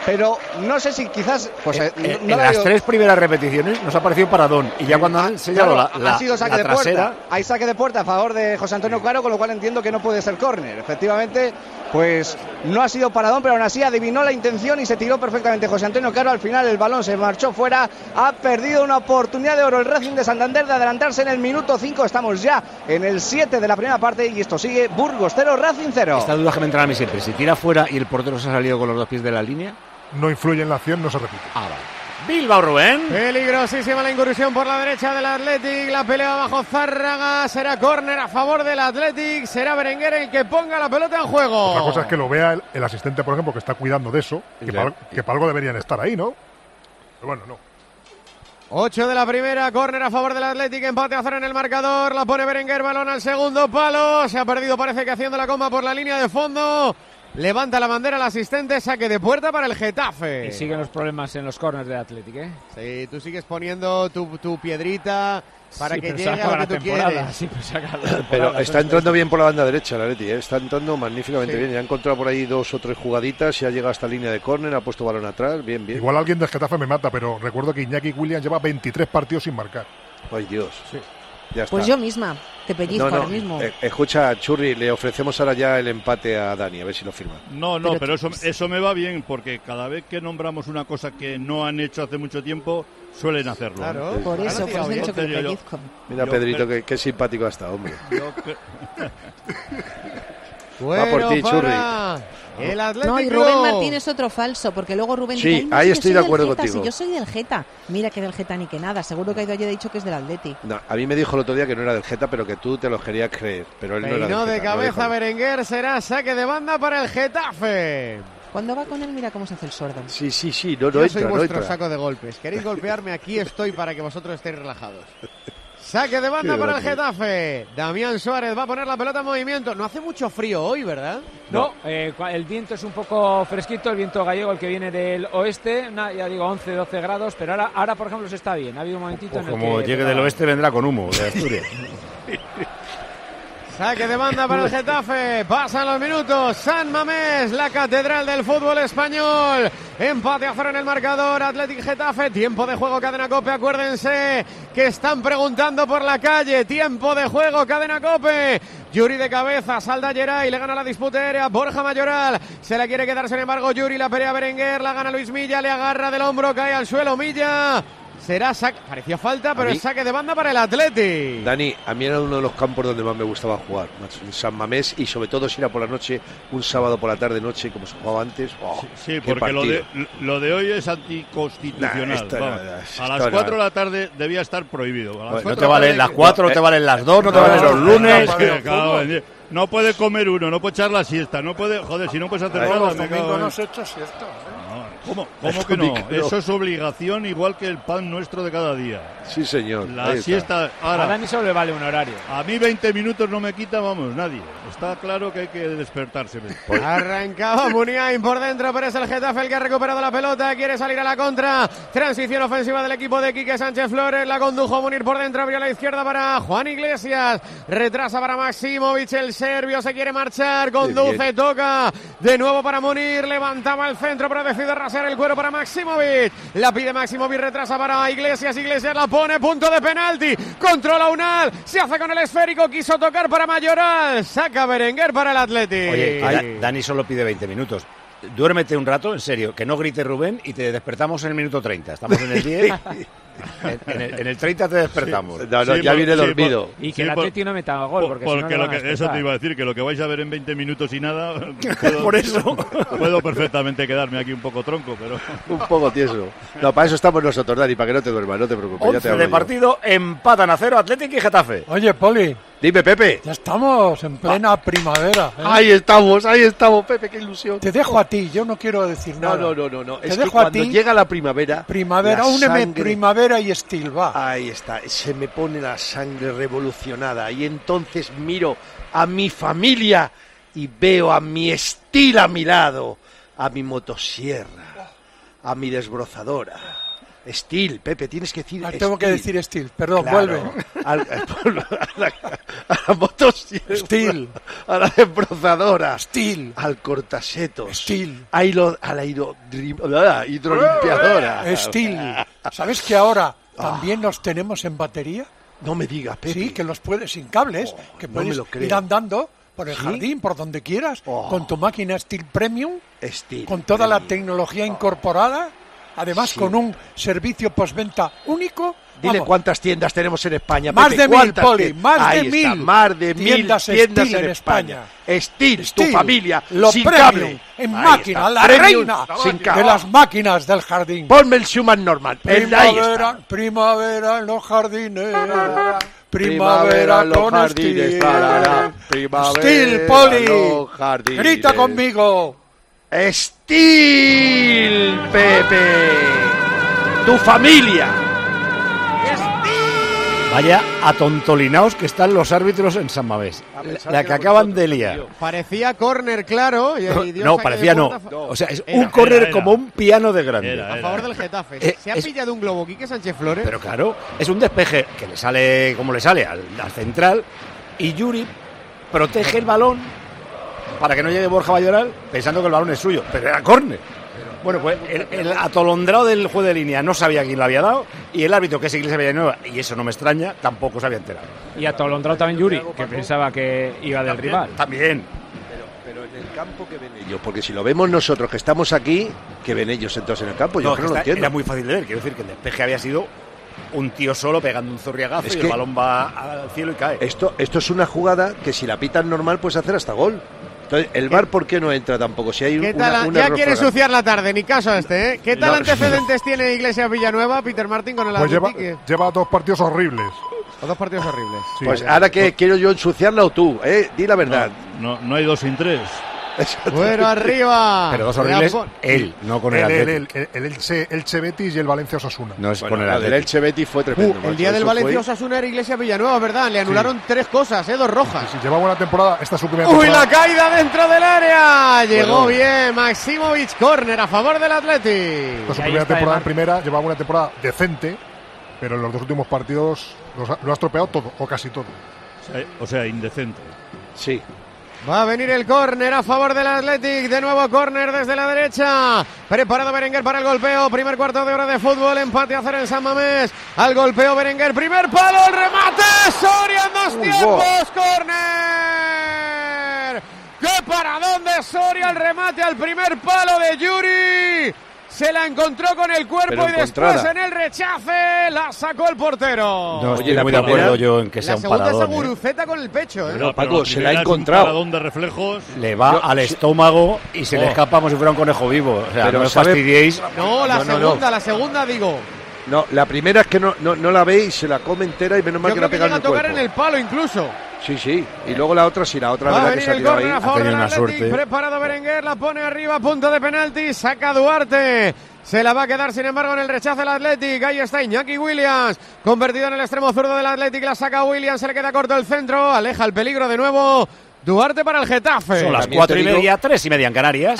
U: pero no sé si quizás... Pues,
B: en las 3 primeras repeticiones nos ha parecido paradón, y ya cuando han sellado
U: ha sido saque de
B: trasera...
U: puerta. Hay saque de puerta a favor de José Antonio Caro, con lo cual entiendo que no puede ser córner. Efectivamente, pues no ha sido paradón, pero aún así adivinó la intención y se tiró perfectamente José Antonio Caro. Al final el balón se marchó fuera, ha perdido una oportunidad de oro el Racing de Santander de adelantarse en el minuto 5. Estamos ya en el 7 de la primera parte y esto sigue Burgos 0, Racing 0.
B: Esta duda que me entra a mí siempre, si tira fuera y el portero se ha salido con los 2 pies de la línea...
G: No influye en la acción, no se repite.
B: Vale. Bilbao, Rubén.
T: Peligrosísima la incursión por la derecha del Athletic. La pelea bajo Zárraga. Será córner a favor del Athletic. Será Berenguer el que ponga la pelota en juego.
G: Otra cosa es que lo vea el asistente, por ejemplo, que está cuidando de eso. Que para algo deberían estar ahí, ¿no? Pero bueno, no.
T: 8 de la primera, córner a favor del Athletic, empate a 0 en el marcador. La pone Berenguer, balón al segundo palo. Se ha perdido, parece que haciendo la coma por la línea de fondo. Levanta la bandera el asistente, saque de puerta para el Getafe.
S: Y siguen los problemas en los córners del Athletic, ¿eh?
T: Sí, tú sigues poniendo tu piedrita para que llegue
S: a
T: lo que tú quieres.
S: Sí,
P: pero está entrando bien por la banda derecha el Athletic, ¿eh? Está entrando magníficamente bien. Ya ha encontrado por ahí 2 o 3 jugaditas y ha llegado hasta línea de córner, ha puesto balón atrás, bien.
G: Igual alguien del Getafe me mata, pero recuerdo que Iñaki Williams lleva 23 partidos sin marcar.
P: Ay, Dios.
G: Sí.
P: Ya está.
R: Pues yo misma, te pellizco ahora mismo.
P: Escucha, Churri, le ofrecemos ahora ya el empate a Dani, a ver si lo firma.
Q: No, pero eso me va bien, porque cada vez que nombramos una cosa que no han hecho hace mucho tiempo, suelen hacerlo.
R: Claro, por eso, pues he dicho que lo pellizco.
P: Mira, Pedrito, qué simpático ha estado, hombre.
T: Va
P: por ti, Churri.
T: El Atlético.
R: No, y Rubén Martín es otro falso, porque luego Rubén
P: sí,
R: dice,
P: ahí estoy de acuerdo contigo.
R: Si yo soy del Geta. Mira que del Geta ni que nada. Seguro que ha ido ayer y ha dicho que es del Atlético.
P: No, a mí me dijo el otro día que no era del Geta, pero que tú te lo querías creer. Pero él no era del Geta.
T: De cabeza Berenguer, será saque de banda para el Getafe.
R: Cuando va con él, mira cómo se hace el sordo.
P: Sí,
T: yo soy vuestro saco de golpes. ¿Queréis golpearme? Aquí estoy para que vosotros estéis relajados. Saque de banda para el Getafe. Damián Suárez va a poner la pelota en movimiento. No hace mucho frío hoy, ¿verdad?
S: No, el viento es un poco fresquito, el viento gallego, el que viene del oeste, ya digo 11, 12 grados, pero ahora por ejemplo se está bien. Ha habido un momentito en el
B: como
S: que...
B: llegue del oeste vendrá con humo de Asturias.
T: Saque de banda para el Getafe. Pasan los minutos. San Mamés, la catedral del fútbol español. Empate a 0 en el marcador. Athletic Getafe. Tiempo de juego, Cadena Cope. Acuérdense que están preguntando por la calle. Tiempo de juego, Cadena Cope. Yuri de cabeza, salda Geray, le gana la disputa aérea. Borja Mayoral se la quiere quedar, sin embargo Yuri, la pelea Berenguer, la gana Luis Milla, le agarra del hombro, cae al suelo Milla. Será saque, parecía falta, pero es saque de banda para el Athletic.
P: Dani, a mí era uno de los campos donde más me gustaba jugar, en San Mamés, y sobre todo si era por la noche, un sábado por la tarde-noche, como se jugaba antes.
Q: Sí, porque lo de hoy es anticonstitucional. A las 4 de la tarde debía estar prohibido.
B: No te valen las 4, no te valen las 2, no te valen los lunes.
Q: No puede comer uno, no puede echar la siesta, no puede, joder, si no puedes hacer nada.
A: Los domingos no se echa siesta.
Q: ¿Cómo que no? Eso es obligación, igual que el pan nuestro de cada día.
P: Sí, señor.
Q: La siesta. Ahora,
S: a Dani solo le vale un horario.
Q: A mí 20 minutos no me quita, vamos, nadie. Está claro que hay que despertarse.
T: Arrancaba Muniain por dentro, pero es el Getafe el que ha recuperado la pelota. Quiere salir a la contra. Transición ofensiva del equipo de Quique Sánchez Flores. La condujo Munir por dentro, abrió a la izquierda para Juan Iglesias. Retrasa para Maximovic, el serbio se quiere marchar. Conduce, toca. De nuevo para Munir. Levantaba el centro, pero decide rasear el cuero para Maximovic. La pide Maximovic, retrasa para Iglesias. Iglesias la pone, punto de penalti. Controla Unal. Se hace con el esférico. Quiso tocar para Mayoral. Saca Berenguer para el Athletic.
B: Oye, Dani solo pide 20 minutos. Duérmete un rato, en serio, que no grite Rubén y te despertamos en el minuto 30. Estamos en el 10. En el 30 te despertamos.
P: Sí. No, ya viene dormido.
S: Y que el Atleti no meta gol. Porque si no
Q: eso te iba a decir, que lo que vais a ver en 20 minutos y nada.
B: Por eso.
Q: Puedo perfectamente quedarme aquí un poco tronco, pero.
P: Un poco tieso. No, para eso estamos nosotros, Dani, para que no te duermas, no te preocupes.
B: 11 de partido, empatan a 0 Athletic y Getafe.
A: Oye, Poli.
P: Dime, Pepe.
A: Ya estamos en plena primavera.
P: Ahí estamos, Pepe, qué ilusión.
A: Te dejo a ti, yo no quiero decir nada.
P: No.
A: Te
P: es
A: dejo
P: que cuando
A: a ti.
P: Llega la primavera.
A: Úneme primavera y Estil, va.
P: Ahí está, se me pone la sangre revolucionada y entonces miro a mi familia y veo a mi Estil a mi lado, a mi motosierra, a mi desbrozadora, Steel, Pepe, tienes que decir
A: tengo que decir Steel, perdón,
P: claro.
A: vuelve.
P: A la motosierra.
A: Steel.
P: A la desbrozadora.
A: Steel.
P: Al cortasetos.
A: Steel.
P: A la hidrolimpiadora.
A: Steel. ¿Sabes que ahora también los tenemos en batería?
P: No me digas, Pepe.
A: Sí, que los puedes sin cables, que
P: no
A: puedes
P: me lo creo.
A: ir andando por el
P: ¿Sí?
A: jardín, por donde quieras, con tu máquina Steel Premium,
P: Steel
A: con toda
P: Premium.
A: la tecnología incorporada, además
P: Sí.
A: con un servicio postventa único.
P: Dile
A: Vamos,
P: cuántas tiendas tenemos en España,
A: más
P: Pepe,
A: de 1000,
P: ¿cuántas
A: Poli,
P: tiendas?
A: más de
P: Ahí está,
A: 1000
P: más de 1000
A: tiendas
P: tiendas
A: Steel
P: en España. Steel, tu
A: Steel,
P: familia,
A: lo
P: sin
A: premium,
P: cable.
A: en
P: Ahí
A: máquina,
P: está,
A: la
P: premium,
A: reina
P: sin
A: de
P: cable.
A: las máquinas del jardín.
P: Ponme el Schumann normal. Ahí está.
A: Primavera en los jardines.
P: Primavera en los
A: con
P: jardines,
A: Steel.
P: tarara. Primavera
A: Steel, Poli.
P: en los jardines.
A: Grita conmigo.
P: Steel, Pepe. Tu familia.
B: Vaya atontolinaos que están los árbitros en San Mamés. La que acaban de liar.
T: Parecía córner claro.
B: No, parecía no. O sea, es un córner como un piano de grande.
T: A favor del Getafe. Se ha pillado un globo Quique Sánchez Flores.
B: Pero claro, es un despeje que le sale como le sale al central y Yuri protege el balón para que no llegue Borja Mayoral pensando que el balón es suyo, pero era córner. Bueno, pues el atolondrado del juez de línea no sabía quién lo había dado y el árbitro, que es Iglesia Villanueva, y eso no me extraña, tampoco se había enterado.
S: Y atolondrado también Yuri, que pensaba que iba del rival.
B: También.
P: Pero en el campo, que ven ellos, porque si lo vemos nosotros que estamos aquí, que ven ellos entonces en el campo, yo
B: No,
P: creo que no lo entiendo.
B: Era muy fácil de ver, quiero decir que el despeje había sido un tío solo pegando un zorriagazo
P: Es
B: y
P: que
B: el balón va al cielo y cae.
P: Esto es una jugada que si la pitan normal puedes hacer hasta gol. Entonces, ¿el VAR por qué no entra tampoco? Si hay
T: ¿Qué tal?
P: un
T: Ya
P: error
T: quiere
P: flagrante.
T: ensuciar la tarde, ni caso a este, ¿eh? ¿Qué tal
P: No.
T: antecedentes tiene Iglesias Villanueva, Peter Martin, con el
G: Pues
T: Athletic?
G: lleva 2 partidos horribles.
T: O 2 partidos horribles.
G: Sí.
P: Pues ahora que quiero yo ensuciarla o tú, di la verdad.
Q: No hay 2 sin 3.
T: Bueno, arriba.
B: Pero dos horribles, él, no con el Atlético.
G: El Elche Betis y el Valencia Osasuna.
B: No es
P: Bueno,
B: con el
P: la del
B: Atlético.
P: Elche Betis fue tremendo.
T: El día del Valencia Osasuna era Iglesias Villanueva, ¿verdad? Le anularon 3 cosas, 2 rojas.
G: Si lleva buena temporada, esta es su primera
T: ¡Uy,
G: temporada.
T: la caída dentro del área! Llegó
P: Bueno.
T: bien Maximovic, córner a favor del Athletic.
G: Esta es su primera temporada en primera, llevaba una temporada decente, pero en los 2 últimos partidos lo ha estropeado todo, o casi todo.
Q: O sea, indecente.
P: Sí.
T: Va a venir el córner a favor del Athletic. De nuevo córner desde la derecha. Preparado Berenguer para el golpeo. Primer cuarto de hora de fútbol. Empate a 0 en San Mamés. Al golpeo Berenguer. Primer palo. El remate. Soria en 2 tiempos. Córner. ¡Qué paradón de Soria! El remate al primer palo de Yuri. Se la encontró con el cuerpo
P: Pero
T: y después
P: encontrada.
T: en el rechace la sacó el portero.
B: No
P: Oye,
B: estoy
P: la
B: muy de
P: primera-
B: acuerdo yo en que sea
T: La
B: un
T: segunda
B: paradón.
T: es Guruceta con el pecho, ¿eh?
P: Pero, Paco,
Q: la
P: se la ha
Q: primera es
P: encontrado.
Q: Un paradón de reflejos.
B: Le va al estómago y se le escapa como si fuera un conejo vivo. O sea,
P: Pero
B: no os
P: sabe-
B: fastidiéis.
T: No, la
P: No, no,
T: segunda,
P: no.
T: la segunda digo.
P: No, la primera es que no la ve y se la come entera y menos mal
T: Yo
P: que la
T: creo que
P: pega en
T: llega a
P: el
T: tocar
P: cuerpo.
T: en el palo incluso.
P: Sí, sí. Y luego la otra, sí, la otra
T: Va a
P: verdad que
T: venir
P: se ha
T: el
P: tirado ahí.
T: córner a favor del
B: tenido una
T: Athletic.
B: suerte.
T: Preparado Berenguer, la pone arriba, punto de penalti. Saca Duarte. Se la va a quedar, sin embargo, en el rechazo el Athletic. Ahí está Iñaki Williams. Convertido en el extremo zurdo del Athletic. La saca Williams. Se le queda corto el centro. Aleja el peligro de nuevo. Duarte para el Getafe.
B: Son las
P: También
B: 4:30, 3:30 en Canarias.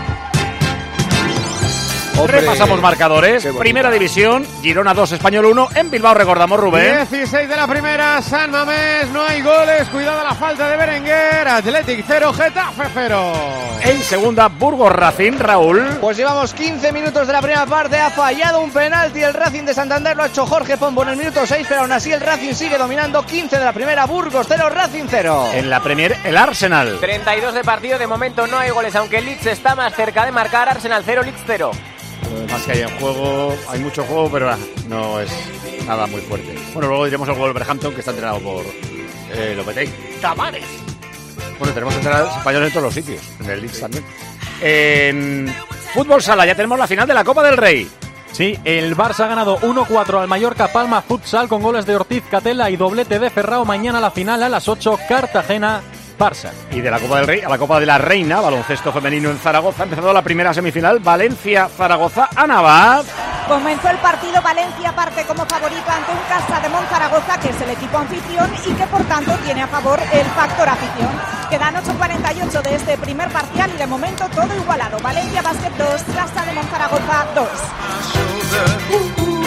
P: Hombre,
B: Repasamos marcadores.
P: qué bonito.
B: Primera división, Girona 2, Español 1. En Bilbao recordamos, Rubén.
T: 16 de la primera, San Mamés, no hay goles, cuidado la falta de Berenguer, Athletic 0, Getafe 0.
B: En segunda, Burgos Racing, Raúl.
U: Pues llevamos 15 minutos de la primera parte, ha fallado un penalti el Racing de Santander, lo ha hecho Jorge Pombo en el minuto 6, pero aún así el Racing sigue dominando. 15 de la primera, Burgos 0, Racing 0.
B: En la Premier, el Arsenal.
C: 32 de partido, de momento no hay goles, aunque el Leeds está más cerca de marcar. Arsenal 0, Leeds 0.
B: Lo demás que hay en juego, hay mucho juego, pero no es nada muy fuerte. Bueno, luego diremos el Wolverhampton, que está entrenado por Lopetegui. ¡Tavares! Bueno, tenemos entrenadores españoles en todos los sitios, en el Leeds también. En Fútbol Sala ya tenemos la final de la Copa del Rey.
D: Sí, el Barça ha ganado 1-4 al Mallorca Palma Futsal con goles de Ortiz Catela y doblete de Ferrao. Mañana la final a las 8, Cartagena Barça.
B: Y de la Copa del Rey a la Copa de la Reina, baloncesto femenino en Zaragoza. Ha empezado la primera semifinal, Valencia-Zaragoza. Ana Abad.
V: Comenzó el partido, Valencia parte como favorito ante un Casa de Monzaragoza, que es el equipo anfitrión y que por tanto tiene a favor el factor afición. Quedan 8:48 de este primer parcial y de momento todo igualado. Valencia Basket 2, Casa de Monzaragoza 2.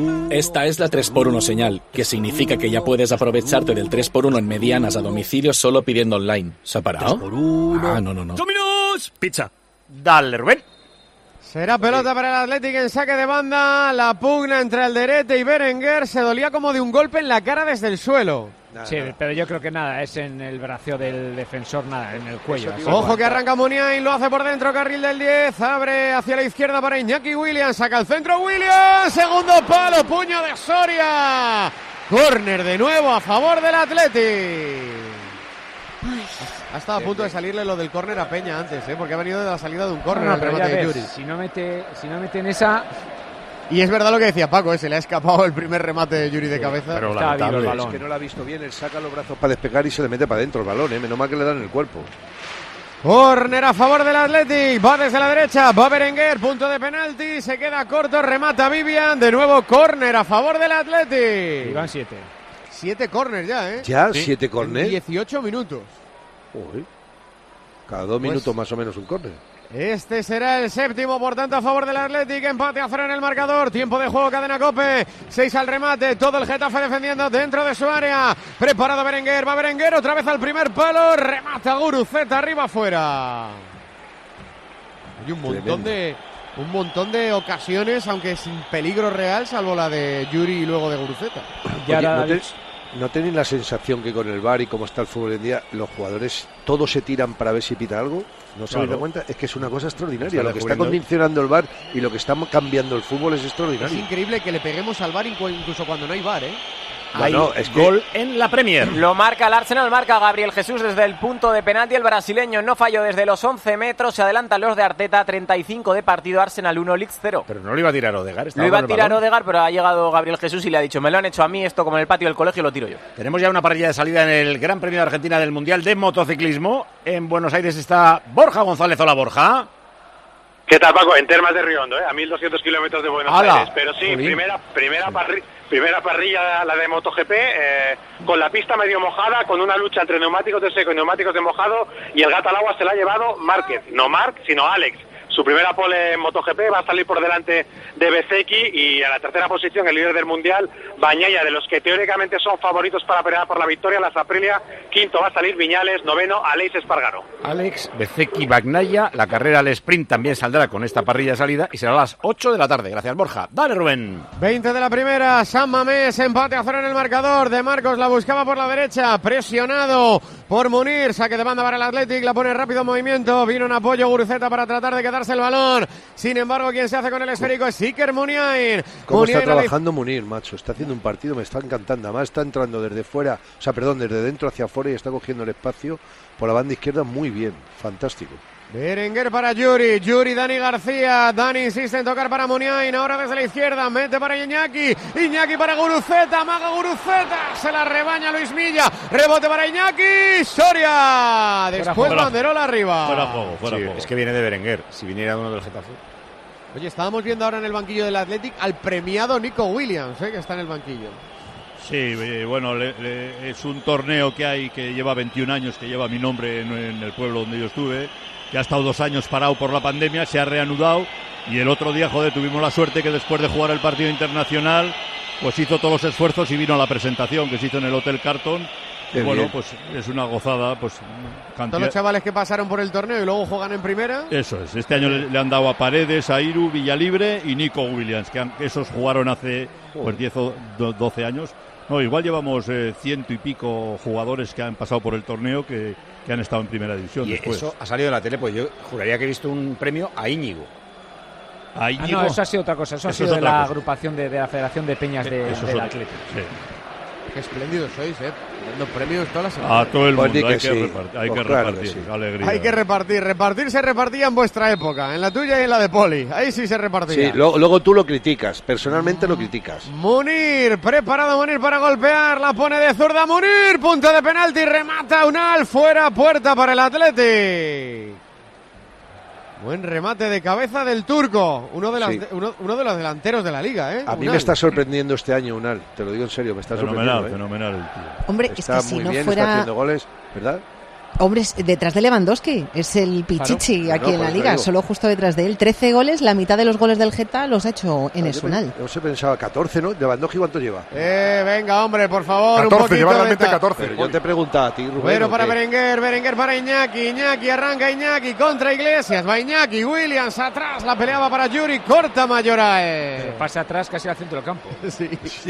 E: Esta es la 3x1 señal, que significa que ya puedes aprovecharte del 3x1 en medianas a domicilio solo pidiendo online. ¿Se ha parado?
B: 3x1.
E: Ah, no.
B: ¡Dominos! Pizza. Dale, Rubén.
T: Será pelota para el Athletic en saque de banda. La pugna entre Alderete y Berenguer se dolía como de un golpe en la cara desde el suelo.
S: Sí, pero yo creo que nada, es en el brazo del defensor, nada, en el cuello.
T: Ojo que arranca Muniain, lo hace por dentro, carril del 10, abre hacia la izquierda para Iñaki Williams, saca el centro Williams, segundo palo, puño de Soria. Córner de nuevo a favor del Athletic. Ha estado a punto de salirle lo del córner a Peña antes, porque ha venido de la salida de un córner al remate de Yuri.
S: Si no mete en esa...
T: Y es verdad lo que decía Paco, se le ha escapado el primer remate de Yuri de cabeza.
P: Pero el balón. Es que no lo ha visto bien, él saca los brazos para despegar y se le mete para adentro el balón, menos mal que le dan en el cuerpo.
T: Córner a favor del Athletic, va desde la derecha, va Berenguer, punto de penalti, se queda corto, remata Vivian, de nuevo córner a favor del Athletic.
S: Y van 7.
T: 7 córners ya, ¿eh?
P: ¿Ya? ¿7 córners?
T: 18 minutos.
P: Uy. Cada 2 minutos más o menos un córner.
T: Este será el séptimo, por tanto, a favor del Athletic. Empate a 0 en el marcador. Tiempo de juego, cadena COPE. 6 al remate. Todo el Getafe defendiendo dentro de su área. Preparado Berenguer. Va Berenguer otra vez al primer palo. Remata Guruceta arriba afuera. Hay un montón de ocasiones, aunque sin peligro real, salvo la de Yuri y luego de Guruceta.
P: ¿No tenéis la sensación que con el VAR y como está el fútbol en día, los jugadores todos se tiran para ver si pita algo? ¿No se habéis dado cuenta? Es que es una cosa extraordinaria. Lo que está condicionando el VAR y lo que está cambiando el fútbol es extraordinario.
T: Es increíble que le peguemos al VAR incluso cuando no hay VAR, ¿eh?
B: Bueno, es gol en la Premier.
C: Lo marca el Arsenal, marca Gabriel Jesús desde el punto de penalti. El brasileño no falló desde los 11 metros. Se adelantan los de Arteta, 35 de partido, Arsenal 1, Leeds 0.
B: Pero no lo iba a tirar Odegaard.
C: Lo iba a tirar Odegaard, pero ha llegado Gabriel Jesús y le ha dicho: me lo han hecho a mí, esto como en el patio del colegio lo tiro yo.
B: Tenemos ya una parrilla de salida en el Gran Premio de Argentina del Mundial de Motociclismo. En Buenos Aires está Borja González. Hola, Borja.
F: ¿Qué tal, Paco? En Termas de Riondo, a 1.200 kilómetros de Buenos Aires. Pero sí, primera parrilla, la de MotoGP, con la pista medio mojada, con una lucha entre neumáticos de seco y neumáticos de mojado, y el gato al agua se la ha llevado Márquez. No Marc, sino Alex. Su primera pole en MotoGP, va a salir por delante de Bezzecchi, y a la tercera posición el líder del Mundial, Bagnaia, de los que teóricamente son favoritos para pelear por la victoria, la Aprilia. Quinto va a salir Viñales, noveno Aleix Espargaro.
B: Alex, Bezzecchi, Bagnaia, la carrera al sprint también saldrá con esta parrilla de salida y será a las 8 de la tarde. Gracias, Borja. Dale, Rubén.
T: 20 de la primera, San Mamés, empate a 0 en el marcador. De Marcos la buscaba por la derecha, presionado por Munir, saque de banda para el Athletic, la pone rápido en movimiento, vino en apoyo Guruceta para tratar de quedarse el balón. Sin embargo, quien se hace con el esférico es Iker Muniain.
P: ¿Cómo está trabajando Munir, macho? Está haciendo un partido, me está encantando. Además está entrando desde fuera, desde dentro hacia afuera, y está cogiendo el espacio por la banda izquierda muy bien. Fantástico.
T: Berenguer para Yuri, Dani García, Dani insiste en tocar para Muniain, ahora desde la izquierda, mete para Iñaki para Guruceta, amaga Guruceta, se la rebaña Luis Milla, rebote para Iñaki, Soria, después banderola arriba.
B: Fuera juego. Es que viene de Berenguer, si viniera uno del Getafe.
T: Oye, estábamos viendo ahora en el banquillo del Athletic al premiado Nico Williams, que está en el banquillo.
Q: Sí, bueno, es un torneo que lleva 21 años, que lleva mi nombre en el pueblo donde yo estuve, que ha estado 2 años parado por la pandemia, se ha reanudado, y el otro día, tuvimos la suerte que después de jugar el partido internacional, pues hizo todos los esfuerzos y vino a la presentación que se hizo en el Hotel Carton. Bueno, pues es una gozada, pues
T: todos los chavales que pasaron por el torneo y luego juegan en primera.
Q: Eso es, este año le han dado a Paredes, a Iru, Villalibre y Nico Williams, que esos jugaron hace 10 o 12 años. No, igual llevamos 100 y pico jugadores que han pasado por el torneo que han estado en primera división.
B: Y
Q: después.
B: Eso ha salido de la tele, pues yo juraría que he visto un premio a Íñigo.
S: No, eso ha sido otra cosa. Eso ha sido de la agrupación de la Federación de Peñas del Atlético.
Q: Sí.
T: Qué espléndidos sois, dando premios toda la semana.
Q: A todo el mundo, hay que repartir, alegría.
T: Hay que repartir se repartía en vuestra época, en la tuya y en la de Poli, ahí sí se repartía.
P: Sí, luego tú lo criticas, personalmente lo criticas.
T: Munir, preparado Munir para golpear, la pone de zurda Munir, punto de penalti, remata Unal, fuera, puerta para el Athletic. Buen remate de cabeza del turco, uno de los delanteros de la liga, ¿eh?
P: A mí me está sorprendiendo este año Unal, te lo digo en serio, me está sorprendiendo.
Q: Fenomenal el tío.
R: Hombre,
P: está
R: es que
P: muy
R: si
P: bien,
R: no fuera...
P: está haciendo goles, ¿verdad?
R: Hombre, detrás de Lewandowski, es el pichichi aquí en la Liga, solo justo detrás de él. 13 goles, la mitad de los goles del Geta los ha hecho en Esunal.
P: Yo se pensaba 14, ¿no? ¿Lewandowski cuánto lleva?
T: Venga, hombre, por favor,
G: 14,
T: un poquito
G: lleva
T: de
G: realmente 14.
P: Pero yo te preguntaba a ti, Rubén.
T: Pero para Berenguer para Iñaki, arranca Iñaki contra Iglesias, va Iñaki, Williams atrás, la peleaba para Yuri, corta Mayorae.
S: Pero pase atrás casi al centro del campo.
T: Sí.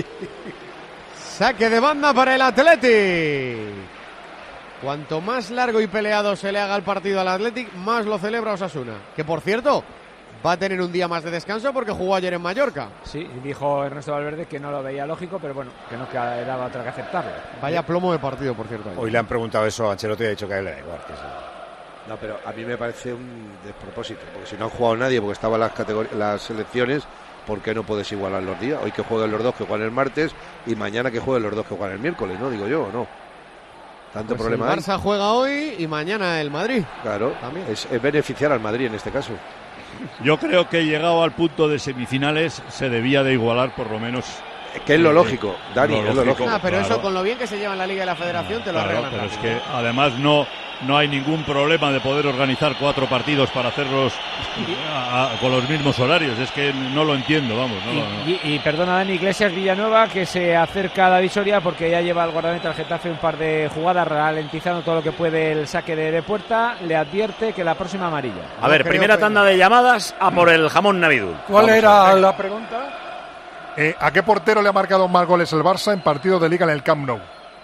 T: Saque de banda para el Athletic. Cuanto más largo y peleado se le haga el partido al Athletic, más lo celebra Osasuna. Que, por cierto, va a tener un día más de descanso porque jugó ayer en Mallorca.
S: Sí, dijo Ernesto Valverde que no lo veía lógico, pero bueno, que no quedaba otra que aceptarlo.
T: Vaya plomo de partido, por cierto.
B: Hoy le han preguntado eso a Ancelotti y ha dicho que a él le da igual.
P: No, pero a mí me parece un despropósito, porque si no han jugado nadie, porque estaban las selecciones, ¿por qué no puedes igualar los días? Hoy que jueguen los dos que juegan el martes y mañana que jueguen los dos que juegan el miércoles, ¿no? Digo yo, ¿no? Tanto
T: Pues
P: problema
T: el Barça juega hoy y mañana el Madrid.
P: Claro, es beneficiar al Madrid en este caso.
Q: Yo creo que llegado al punto de semifinales se debía de igualar por lo menos.
P: Que es lo lógico, Dani, es lo lógico.
T: Pero
Q: claro.
T: eso con lo bien que se lleva en la Liga y la Federación te lo arreglan.
Q: Pero es que además no hay ningún problema de poder organizar 4 partidos para hacerlos con los mismos horarios. Es que no lo entiendo, vamos.
S: Y perdona, Dani, Iglesias Villanueva, que se acerca a la Visoria porque ya lleva el guardameta al Getafe un par de jugadas, ralentizando todo lo que puede el saque de puerta. Le advierte que la próxima amarilla.
B: A ver, primera tanda de llamadas a por el jamón Navidul.
A: ¿Cuál era la pregunta?
G: ¿A qué portero le ha marcado más goles el Barça en partido de Liga en el Camp Nou?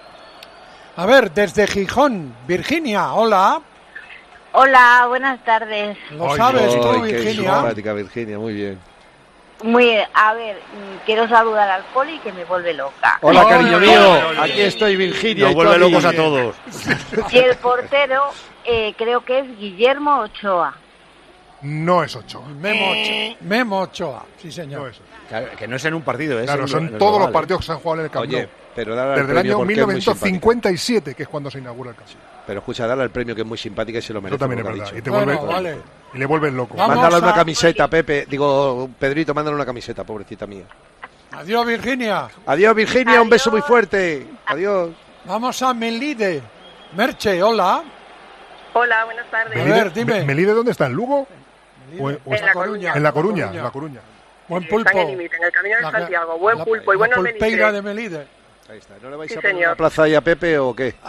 A: A ver, desde Gijón, Virginia, hola.
J: Hola, buenas tardes.
A: ¿Lo sabes tú,
P: Qué
A: Virginia?
P: simpática, Virginia, muy bien.
J: Muy bien, a ver, quiero saludar al Poli que me vuelve loca.
P: Hola, cariño mío, aquí estoy, Virginia.
B: Nos vuelve locos a todos.
J: Y el portero creo que es Guillermo Ochoa.
G: No es Ochoa.
A: Memo Ochoa, sí señor.
G: No es Ochoa.
B: Claro, que no es en un partido,
G: Claro, son todos los partidos que se han jugado en el Camp Nou.
P: Oye, pero dale
G: desde el año 1957, que es cuando se inaugura el Camp Nou.
P: Pero escucha, dale al premio que es muy simpática y se lo merece.
G: Eso también es
P: lo que ha
G: verdad.
P: dicho.
G: Y le vuelven loco.
P: Mándale una camiseta, Pepe. Digo, Pedrito, mándale una camiseta, pobrecita mía.
A: Adiós, Virginia.
P: Adiós, Virginia, adiós. Un beso muy fuerte. Adiós.
A: Vamos a Melide. Merche, hola.
K: Hola, buenas tardes.
A: A ver, dime.
G: ¿Melide dónde está? ¿En Lugo?
K: En La Coruña.
G: En La Coruña. La Coruña.
A: Buen pulpo.
K: Está en el límite, en el camino de Santiago. Buen pulpo y buenos Melide.
A: Pulpeira de Melide.
P: Ahí está. ¿No le vais a poner una plaza ahí a Pepe o qué?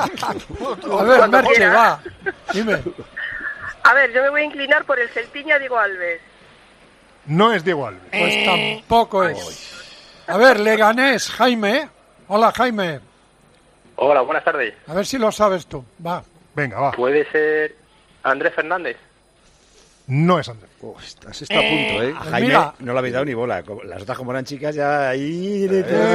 A: A ver, Merche, va. Dime.
K: A ver, yo me voy a inclinar por el Celtiña Diego Alves.
G: No es Diego Alves.
A: Pues tampoco es. A ver, Leganés, Jaime. Hola, Jaime.
W: Hola, buenas tardes.
A: A ver si lo sabes tú. Va.
G: Venga, va.
W: ¿Puede ser Andrés Fernández?
G: No es Andrés.
P: Estás está a punto, ¿eh?
B: A Jaime no le habéis dado ni bola. Las otras, como eran chicas, ya ahí...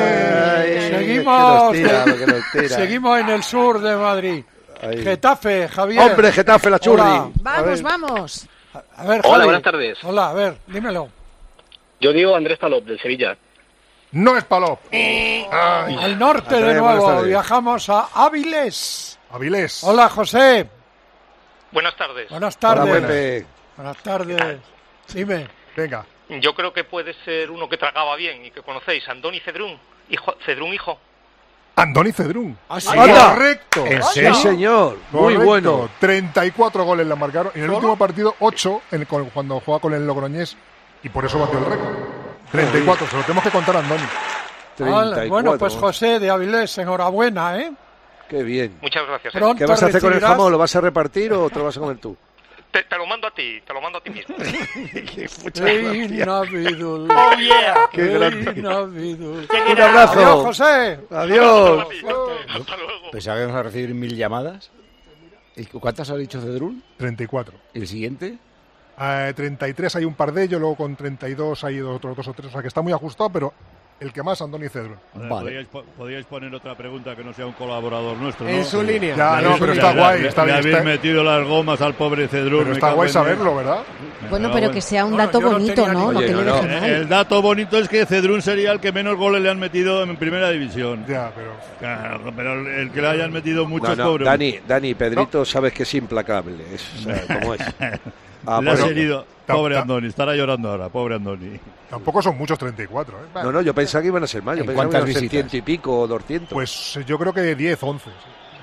A: Seguimos. Seguimos en el sur de Madrid.
P: Ahí.
A: Getafe, Javier.
P: Hombre, Getafe, la churri.
A: Hola.
R: Vamos.
A: A ver,
W: Hola,
A: Javi.
W: buenas tardes.
A: Hola, a ver, dímelo.
W: Yo digo Andrés Palop, del Sevilla.
G: No es Palop.
A: Al norte de nuevo, viajamos a Áviles.
G: Avilés.
A: Hola, José.
W: Buenas tardes.
A: Buenas tardes.
P: Hola, Pepe.
A: Buenas tardes. Dime.
G: Venga.
W: Yo creo que puede ser uno que tragaba bien y que conocéis, Andoni Cedrún, hijo.
G: Andoni Cedrún.
A: Ah, sí.
G: Correcto.
B: ¿En
P: Sí,
B: serio?
P: señor. Muy
G: Correcto.
P: bueno.
G: 34 goles le marcaron. En el último partido, 8 cuando juega con el Logroñés. Y por eso batió el récord. 34. Se lo tenemos que contar a Andoni.
A: Vale, bueno, pues José de Avilés, enhorabuena, ¿eh?
P: Qué bien.
W: Muchas gracias.
A: Pronto
P: ¿Qué vas a hacer con el
A: recibirás-
P: jamón? ¿Lo vas a repartir o te lo vas a comer tú?
W: Te lo mando a ti mismo.
A: Ey, Navidul.
W: Oh, yeah.
P: Qué grande.
A: Navidul.
P: Un abrazo.
A: Adiós, José.
P: Adiós.
W: Hasta luego.
B: Pensaba que íbamos a recibir 1000 llamadas. ¿Y cuántas ha dicho Cedrún?
G: 34.
B: ¿Y el siguiente?
G: 33 hay un par de ellos, luego con 32 hay otros 2 o 3. O sea que está muy ajustado, pero el que más, Andoni Cedrún.
Q: Podríais poner otra pregunta que no sea un colaborador nuestro, ¿no?
T: En su línea.
G: Ya, no, pero está guay. Está
Q: le
G: bien.
Q: habéis
G: Está,
Q: metido las gomas al pobre Cedrún.
G: pero está guay saberlo, ¿verdad?
R: Bueno, pero que sea un dato
A: yo no
R: bonito,
A: tenía
R: ¿no?
A: ni-
R: No
P: Oye,
R: que le
P: no,
R: deje
P: no.
R: mal.
Q: El dato bonito es que Cedrún sería el que menos goles le han metido en primera división.
G: Ya, pero...
Q: Claro, pero el que le hayan metido muchos
P: No, no,
Q: pobres.
P: Dani, Pedrito, sabes que es implacable. Es, o sea, ¿cómo es?
Q: Le has
P: bueno.
Q: herido. Pobre Andoni, estará llorando ahora, pobre Andoni.
G: Tampoco son muchos 34, ¿eh?
P: No, yo pensaba que iban a ser más. Yo
B: ¿En
P: pensaba que
B: cuántas
P: iban a ser
B: visitas?
P: 100 y pico o 200.
G: Pues yo creo que 10, 11.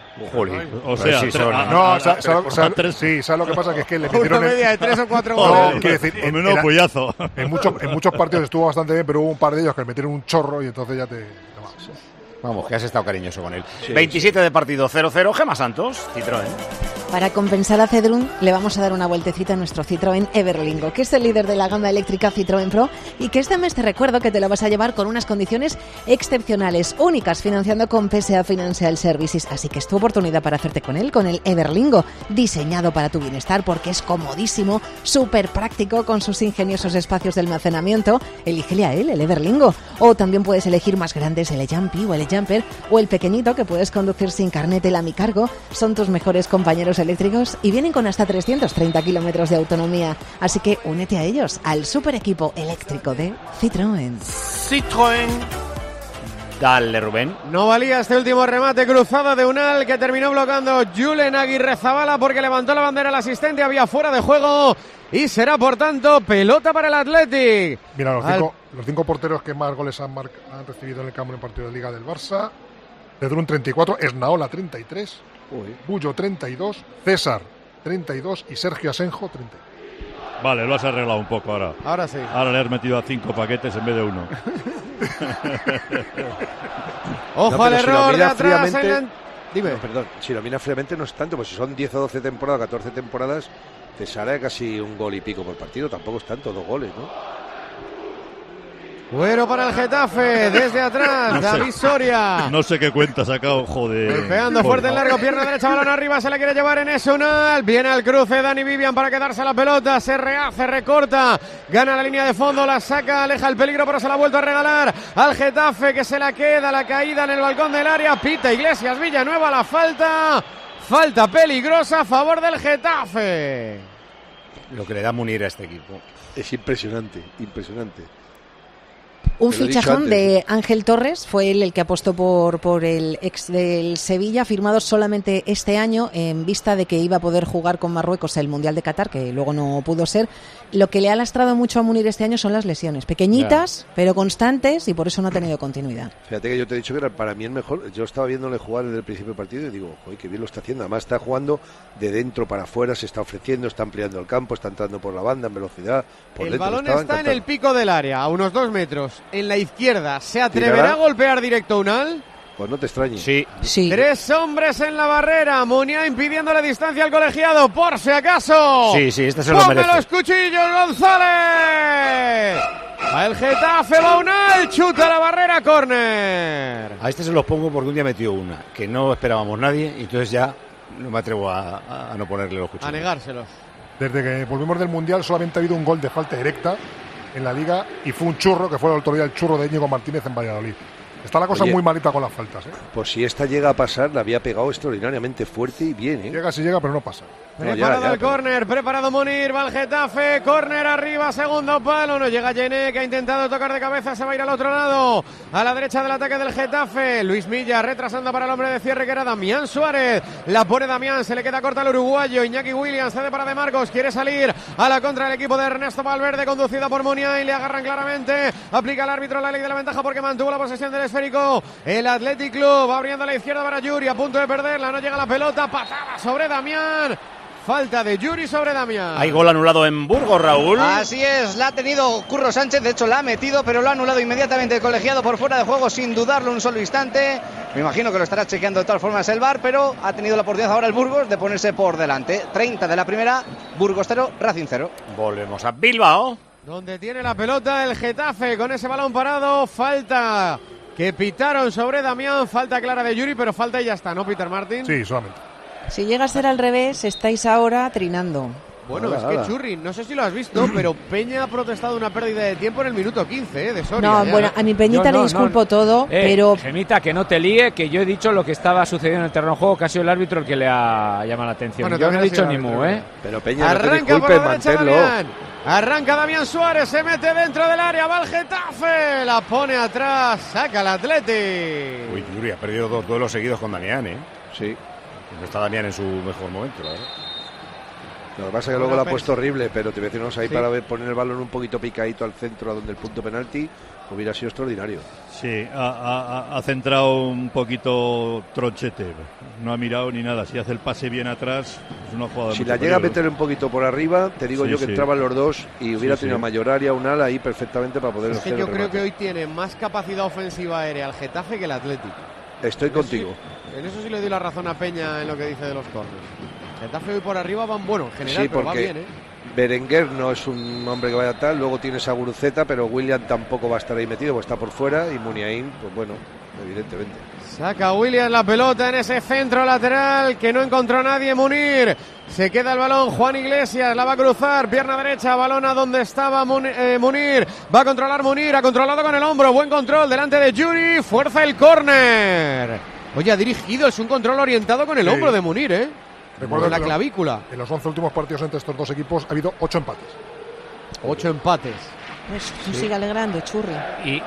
B: Jolín.
Q: O sea,
G: ¿sabes lo que pasa? Que es que le metieron
T: una media de 3 o 4 goles.
G: No, quiero decir, en muchos partidos estuvo bastante bien, pero hubo un par de ellos que le metieron un chorro y entonces ya te...
B: Vamos, que has estado cariñoso con él. Sí, 27 de partido, 0-0. Gemma Santos, Citroën.
R: Para compensar a Cedrún, le vamos a dar una vueltecita a nuestro Citroën Everlingo, que es el líder de la gama eléctrica Citroën Pro y que este mes te recuerdo que te lo vas a llevar con unas condiciones excepcionales, únicas, financiando con PSA Financial Services. Así que es tu oportunidad para hacerte con él, con el Everlingo, diseñado para tu bienestar porque es comodísimo, súper práctico con sus ingeniosos espacios de almacenamiento. Elígele a él, el Everlingo. O también puedes elegir más grandes, el Jumpy o el Jumper, o el pequeñito que puedes conducir sin carnet, el Amicargo. Son tus mejores compañeros eléctricos y vienen con hasta 330 kilómetros de autonomía. Así que únete a ellos, al super equipo eléctrico de Citroën.
B: Citroën. Dale, Rubén.
T: No valía este último remate cruzado de Unal que terminó bloqueando Julen Aguirrezabala porque levantó la bandera el asistente, había fuera de juego y será por tanto pelota para el Athletic.
G: Mira, los cinco porteros que más goles han recibido en el campo en el partido de Liga del Barça: Cedrún 34, Esnaola 33, Bullo 32, César 32 y Sergio Asenjo 30.
Q: Vale, lo has arreglado un poco ahora.
T: Ahora sí.
Q: Ahora le has metido a 5 paquetes en vez de 1.
T: Ojo al error de atrás.
P: Dime. No, perdón, si lo miras fríamente no es tanto, pues si son 10 o 12 temporadas, 14 temporadas, te sale casi un gol y pico por partido. Tampoco es tanto, 2 goles, ¿no?
T: Bueno para el Getafe, desde atrás, David Soria.
Q: No sé qué cuenta ha sacado, joder.
T: Golpeando fuerte en largo, pierna derecha, balón arriba, se la quiere llevar en Unal. Viene al cruce Dani Vivian para quedarse la pelota, se rehace, recorta, gana la línea de fondo, la saca, aleja el peligro, pero se la ha vuelto a regalar al Getafe, que se la queda, la caída en el balcón del área, pita Iglesias Villanueva, la falta peligrosa a favor del Getafe.
B: Lo que le da Munir a este equipo.
P: Es impresionante.
R: Un fichajón de Ángel Torres, fue él el que apostó por el ex del Sevilla, firmado solamente este año en vista de que iba a poder jugar con Marruecos el Mundial de Qatar, que luego no pudo ser. Lo que le ha lastrado mucho a Munir este año son las lesiones, pequeñitas, pero constantes, y por eso no ha tenido continuidad.
P: Fíjate que yo te he dicho que era para mí el mejor. Yo estaba viéndole jugar en el principio del partido y digo, joder, qué bien lo está haciendo. Además está jugando de dentro para afuera, se está ofreciendo, está ampliando el campo, está entrando por la banda en velocidad. Por
T: el
P: dentro,
T: balón está en el pico del área, a unos 2 metros, en la izquierda. ¿Se atreverá
P: ¿Tirará?
T: a golpear directo Unal?
P: Pues no te extrañes.
B: Sí.
T: 3 hombres en la barrera. Munia impidiendo la distancia al colegiado, por si acaso.
B: Sí, este se lo merece.
T: ¡Ponme los cuchillos, González! El Getafe va Unal, chuta la barrera, córner.
B: A este se los pongo porque un día metió una que no esperábamos nadie y entonces ya no me atrevo a no ponerle los cuchillos.
T: A negárselos.
G: Desde que volvimos del Mundial solamente ha habido un gol de falta directa en la Liga y fue un churro, que fue la autoridad del churro de Íñigo Martínez en Valladolid. Está la cosa muy malita con las faltas, ¿eh?
P: Pues si esta llega a pasar, la había pegado extraordinariamente fuerte y bien, ¿eh?
G: Llega si llega, pero no pasa.
T: Preparado el córner, preparado Munir, va el Getafe, córner arriba, segundo palo, no llega Yené, que ha intentado tocar de cabeza, se va a ir al otro lado, a la derecha del ataque del Getafe, Luis Milla retrasando para el hombre de cierre que era Damián Suárez, la pone Damián, se le queda corta al uruguayo, Iñaki Williams cede para De Marcos, quiere salir a la contra del equipo de Ernesto Valverde, conducida por Munia y le agarran claramente, aplica el árbitro la ley de la ventaja porque mantuvo la posesión del esférico, el Athletic Club, va abriendo a la izquierda para Yuri, a punto de perderla, no llega la pelota, patada sobre Damián. Falta de Yuri sobre Damián.
B: Hay gol anulado en Burgos, Raúl.
U: Así es, la ha tenido Curro Sánchez, de hecho la ha metido, pero lo ha anulado inmediatamente el colegiado por fuera de juego sin dudarlo un solo instante. Me imagino que lo estará chequeando de todas formas el VAR, pero ha tenido la oportunidad ahora el Burgos de ponerse por delante. 30 de la primera, Burgos 0, Racing 0.
B: Volvemos a Bilbao.
T: Donde tiene la pelota el Getafe con ese balón parado, falta que pitaron sobre Damián, falta clara de Yuri, pero falta y ya está, ¿no, Peter Martin?
G: Sí, solamente.
R: Si llega a ser al revés, estáis ahora trinando.
T: Bueno, es que Churri, no sé si lo has visto, pero Peña ha protestado una pérdida de tiempo en el minuto 15, de Soria.
R: No, bueno, a mi Peñita le disculpo todo, pero...
S: Gemita, que no te líe, que yo he dicho lo que estaba sucediendo en el terreno de juego, que ha sido el árbitro el que le ha llamado la atención. Bueno, yo no he dicho ni mu, ¿eh?
P: Pero Peña,
T: arranca
P: no te disculpes,
T: por la derecha
P: manténlo.
T: Damián. Arranca Damián Suárez, se mete dentro del área, va el Getafe, la pone atrás, saca el Athletic.
B: Uy, Yuri ha perdido 2 duelos seguidos con Damián, ¿eh?
P: Sí.
B: No está Damián en su mejor momento, la verdad.
P: Lo que pasa es que luego lo ha puesto horrible, pero te voy a decir, ahí para poner el balón un poquito picadito al centro, a donde el punto penalti, hubiera sido extraordinario.
Q: Sí, ha centrado un poquito Tronchete, no ha mirado ni nada. Si hace el pase bien atrás, es una jugada.
P: Si la llega a meter un poquito por arriba, te digo yo que entraban los dos y hubiera tenido Mayoral y a Unal ahí perfectamente para poder hacer el remate.
T: Yo creo que hoy tiene más capacidad ofensiva aérea el Getafe que el Atlético.
P: Estoy contigo.
T: En eso sí le doy la razón a Peña en lo que dice de los córneres. Getafe hoy por arriba van, bueno, en general, pero va bien,
P: Berenguer no es un hombre que vaya tal, luego tienes a Guruceta, pero William tampoco va a estar ahí metido, porque está por fuera, y Muniain, pues bueno, evidentemente.
T: Saca William la pelota en ese centro lateral que no encontró nadie. Munir, se queda el balón, Juan Iglesias la va a cruzar, pierna derecha, balón a donde estaba Munir, va a controlar Munir, ha controlado con el hombro, buen control delante de Yuri, fuerza el córner. Oye, ha dirigido, es un control orientado con el hombro de Munir, Recuerdo la clavícula.
G: En los 11 últimos partidos entre estos dos equipos ha habido 8 empates.
T: 8 empates.
R: Pues tú sigue alegrando, Churri.
S: Y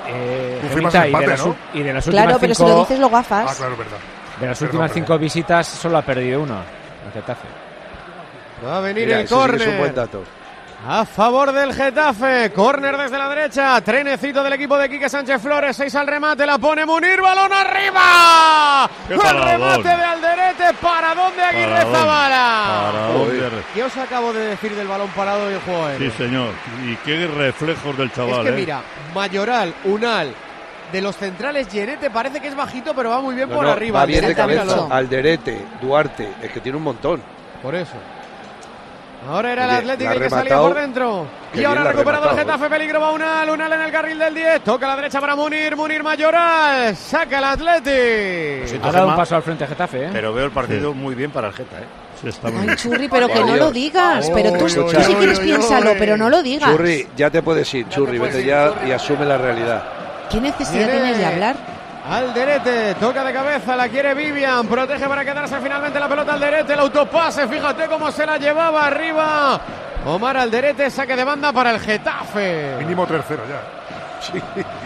S: de las últimas
R: claro, pero
S: 5...
R: si lo dices lo gafas.
G: Ah, claro, verdad.
S: De las últimas 5 visitas solo ha perdido uno. El Getafe.
T: Va a venir el córner.
P: Es un buen dato.
T: A favor del Getafe, córner desde la derecha, trenecito del equipo de Quique Sánchez Flores, 6 al remate, la pone Munir, balón arriba. El remate de Alderete, paradón de Aguirre Zabala. ¿Qué os acabo de decir del balón parado y el juego aéreo?
Q: Sí, señor, y qué reflejos del chaval.
T: Es que mira, Mayoral, Unal, de los centrales, Llenete parece que es bajito, pero va muy bien por arriba.
P: Va bien de cabeza, Alderete, Duarte, es que tiene un montón.
T: Por eso. Ahora era el Atlético el que salía por dentro. Y ahora ha recuperado el Getafe, peligro va Unal en el carril del 10. Toca a la derecha para Munir Mayoral. Saca el Atlético.
S: Ha dado un paso al frente Getafe,
B: Pero veo el partido muy bien para el Geta,
Q: Sí, está muy
R: Ay,
Q: bien.
R: Churri, pero que no lo digas. Pero tú si quieres piénsalo, pero no lo digas.
P: Churri, ya te puedes ir, Churri, vete ya y asume la realidad.
R: ¿Qué necesidad tienes de hablar?
T: Alderete, toca de cabeza, la quiere Vivian, protege para quedarse finalmente la pelota Alderete, el autopase, fíjate cómo se la llevaba arriba. Omar Alderete, saque de banda para el Getafe.
G: Mínimo 3-0 ya.
P: Sí.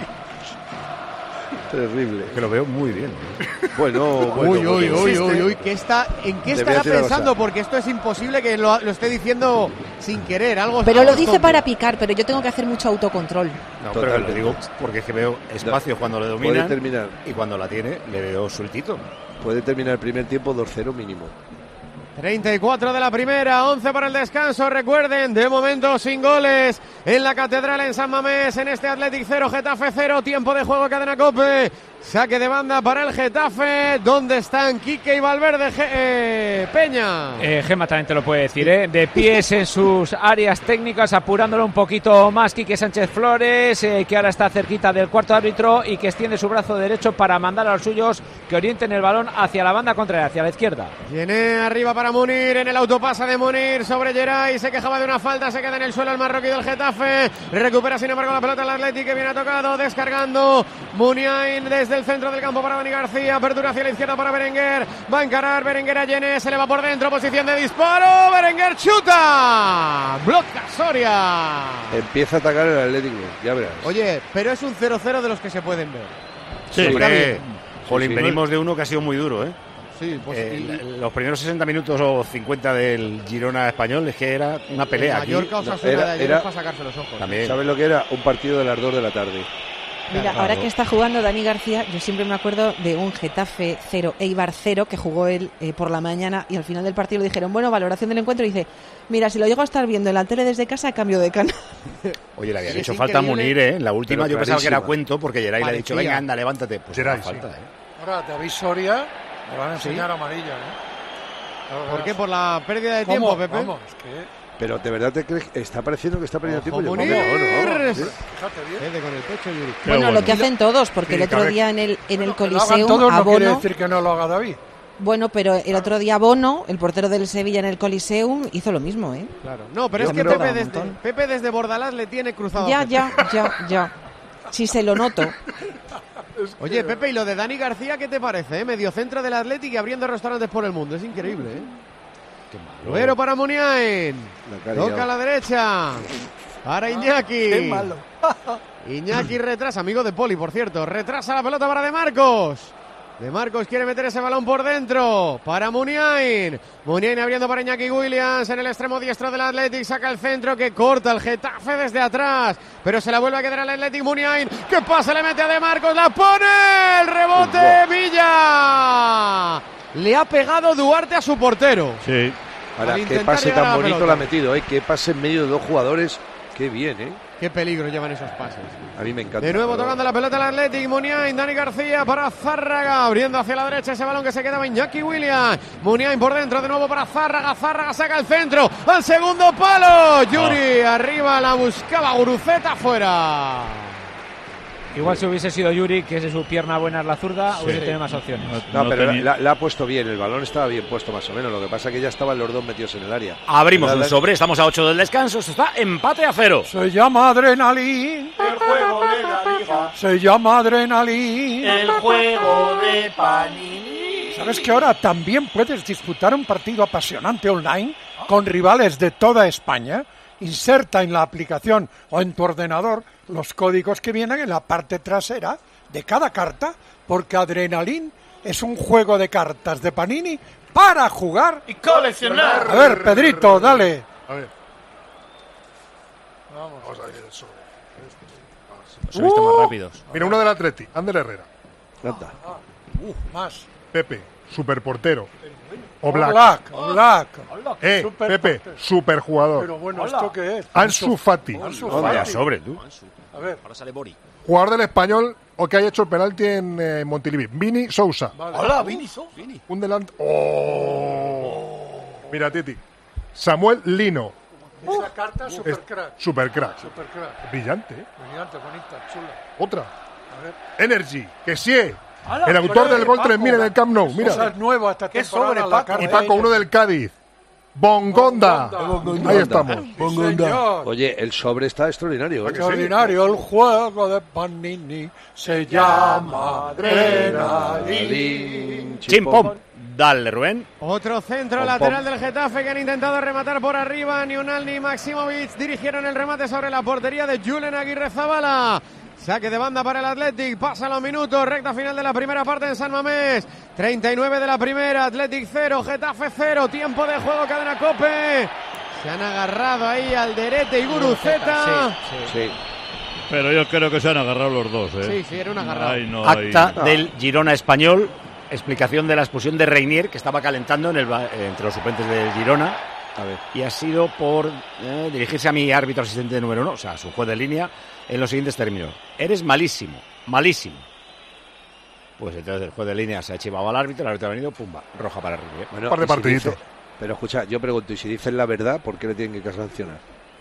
P: Terrible.
B: Que lo veo muy bien.
P: Bueno.
T: Uy, ¿en qué estará pensando? Porque esto es imposible que lo esté diciendo sin querer.
R: Pero lo dice para picar, pero yo tengo que hacer mucho autocontrol.
B: No, pero lo digo porque es que veo espacio cuando le dominan y cuando la tiene le veo sueltito.
P: Puede terminar el primer tiempo 2-0 mínimo.
T: 34 de la primera, 11 para el descanso. Recuerden, de momento sin goles en la Catedral en San Mamés, en este Athletic 0, Getafe 0, tiempo de juego, cadena COPE. Saque de banda para el Getafe. ¿Dónde están Quique y Valverde? Peña.
S: Gemma también te lo puede decir, de pies en sus áreas técnicas, apurándolo un poquito más Quique Sánchez Flores, que ahora está cerquita del cuarto árbitro y que extiende su brazo derecho para mandar a los suyos que orienten el balón hacia la banda contraria, hacia la izquierda.
T: Viene arriba para Munir, en el autopase de Munir sobre Geray, se quejaba de una falta, se queda en el suelo el marroquí del Getafe, recupera sin embargo la pelota el Atlético que viene tocado, descargando Muniain desde el centro del campo para Dani García, apertura hacia la izquierda para Berenguer, va a encarar Berenguer a Llené, se le va por dentro, posición de disparo, Berenguer chuta, bloca Soria.
P: Empieza a atacar el Atlético, ya verás.
T: Oye, pero es un 0-0 de los que se pueden ver.
B: Sí, hombre, Jolín, venimos de uno que ha sido muy duro,
T: Sí, pues
B: los primeros 60 minutos o 50 del Girona español es que era una pelea.
T: Mallorca era para sacarse los ojos.
B: También.
P: ¿Sabes lo que era? Un partido de las 2 de la tarde.
R: Mira, ahora que está jugando Dani García, yo siempre me acuerdo de un Getafe 0, Eibar 0, que jugó él por la mañana y al final del partido le dijeron, bueno, valoración del encuentro, y dice, mira, si lo llego a estar viendo en la tele desde casa, cambio de canal.
B: Oye, le habían hecho falta a Munir, En la última pero yo pensaba que era cuento porque Geray le ha dicho, venga, anda, levántate. Pues
G: Geray,
B: falta,
A: Ahora, David Soria le van a enseñar amarilla,
T: ¿Por qué? ¿Por la pérdida de tiempo, Pepe?
A: Vamos, es que...
P: Pero ¿de verdad te crees? Está pareciendo que está perdiendo tiempo.
T: Munir.
A: Fíjate bien.
T: Con el pecho, Yuri.
R: Bueno, lo que hacen todos, porque el otro día en el Coliseum,
A: todos
R: a
A: no quiere
R: Bono...
A: decir que no lo haga David.
R: Bueno, pero el otro día Bono, el portero del Sevilla en el Coliseum, hizo lo mismo,
T: Claro. No, pero es que Pepe desde Bordalás le tiene cruzado.
R: Ya. Sí, se lo noto.
T: Oye, Pepe, ¿y lo de Dani García qué te parece? Mediocentro del Atlético y abriendo restaurantes por el mundo. Es increíble, Pero para Muniain. Toca a la derecha. Para Iñaki.
A: Qué malo.
T: Iñaki retrasa, amigo de Poli, por cierto. Retrasa la pelota para De Marcos. De Marcos quiere meter ese balón por dentro para Muniain. Muniain abriendo para Iñaki Williams en el extremo diestro del Athletic. Saca el centro que corta el Getafe desde atrás. Pero se la vuelve a quedar al Athletic. Muniain. ¿Qué pasa? Le mete a De Marcos. La pone. El rebote. Villa. Le ha pegado Duarte a su portero.
Q: Sí.
P: Ahora, qué pase tan bonito lo ha metido, qué pase en medio de dos jugadores. Qué bien,
T: Qué peligro llevan esos pases.
P: A mí me encanta.
T: De nuevo tocando la pelota el Athletic. Muniain, Dani García para Zárraga. Abriendo hacia la derecha ese balón que se quedaba Iñaki Williams. Muniain por dentro de nuevo para Zárraga. Zárraga saca el centro. Al segundo palo. Yuri arriba la buscaba. Guruceta fuera.
S: Igual si hubiese sido Yuri, que es su pierna buena es la zurda, hubiese tenido más opciones.
P: No, pero la ha puesto bien, el balón estaba bien puesto más o menos, lo que pasa es que ya estaban los dos metidos en el área.
B: Abrimos un sobre, estamos a 8 del descanso, se está empate a 0.
A: Se llama Adrenalin, el juego de la liga. Se llama Adrenalin,
I: el juego de Panini.
A: ¿Sabes que ahora también puedes disputar un partido apasionante online con rivales de toda España? Inserta en la aplicación o en tu ordenador los códigos que vienen en la parte trasera de cada carta, porque Adrenalin es un juego de cartas de Panini para jugar
I: y coleccionar.
A: A ver, Pedrito, dale.
G: A ver. Vamos a ver el sobre.
D: Los he visto más rápidos.
G: Mira, uno del Atleti, Ander Herrera.
A: Más.
G: Pepe, superportero. Oblak. Pepe, superjugador.
A: Pero bueno, ¿esto qué es?
G: Ansu Fati.
B: Sobre tú.
A: A ver.
D: Ahora sale Bori.
G: Jugador del Español o que haya hecho el penalti en Montilivi. Vini Sousa.
I: Vale. Hola, Vini Sousa.
G: Un delante. Mira, Titi. Samuel Lino.
A: Esa carta supercrack.
G: Supercrack. Brillante,
A: Brillante, bonita, chula.
G: Otra.
A: A ver.
G: Energy. Que sí. El autor del gol 3000 en el Camp Nou. Mira.
A: Esa es nueva esta temporada.
G: Y Paco, uno del Cádiz. Bongonda. Ahí estamos.
P: Oye, el sobre está extraordinario.
A: Extraordinario. El juego de Panini se llama Adrenalin.
B: Chimpom. Dale, Rubén.
T: Otro centro lateral del Getafe que han intentado rematar por arriba. Ni Unal ni Maximovic dirigieron el remate sobre la portería de Julen Aguirrezabala. Saque de banda para el Athletic, pasa los minutos, recta final de la primera parte en San Mamés, 39 de la primera, Athletic 0, Getafe 0, tiempo de juego, cadena COPE, se han agarrado ahí Alderete y Guruceta.
P: Sí.
Q: Pero yo creo que se han agarrado los dos,
T: Sí, era un agarrado.
B: Acta del Girona español, explicación de la expulsión de Reinier, que estaba calentando entre los suplentes del Girona.
P: A ver.
B: Y ha sido por dirigirse a mi árbitro asistente número 1, o sea, su juez de línea, en los siguientes términos. Eres malísimo, malísimo. Pues entonces el juez de línea se ha chivado al árbitro, el árbitro ha venido, pumba, roja para River.
G: Un par de partiditos.
P: Pero escucha, yo pregunto, ¿y si dicen la verdad, por qué le tienen que sancionar?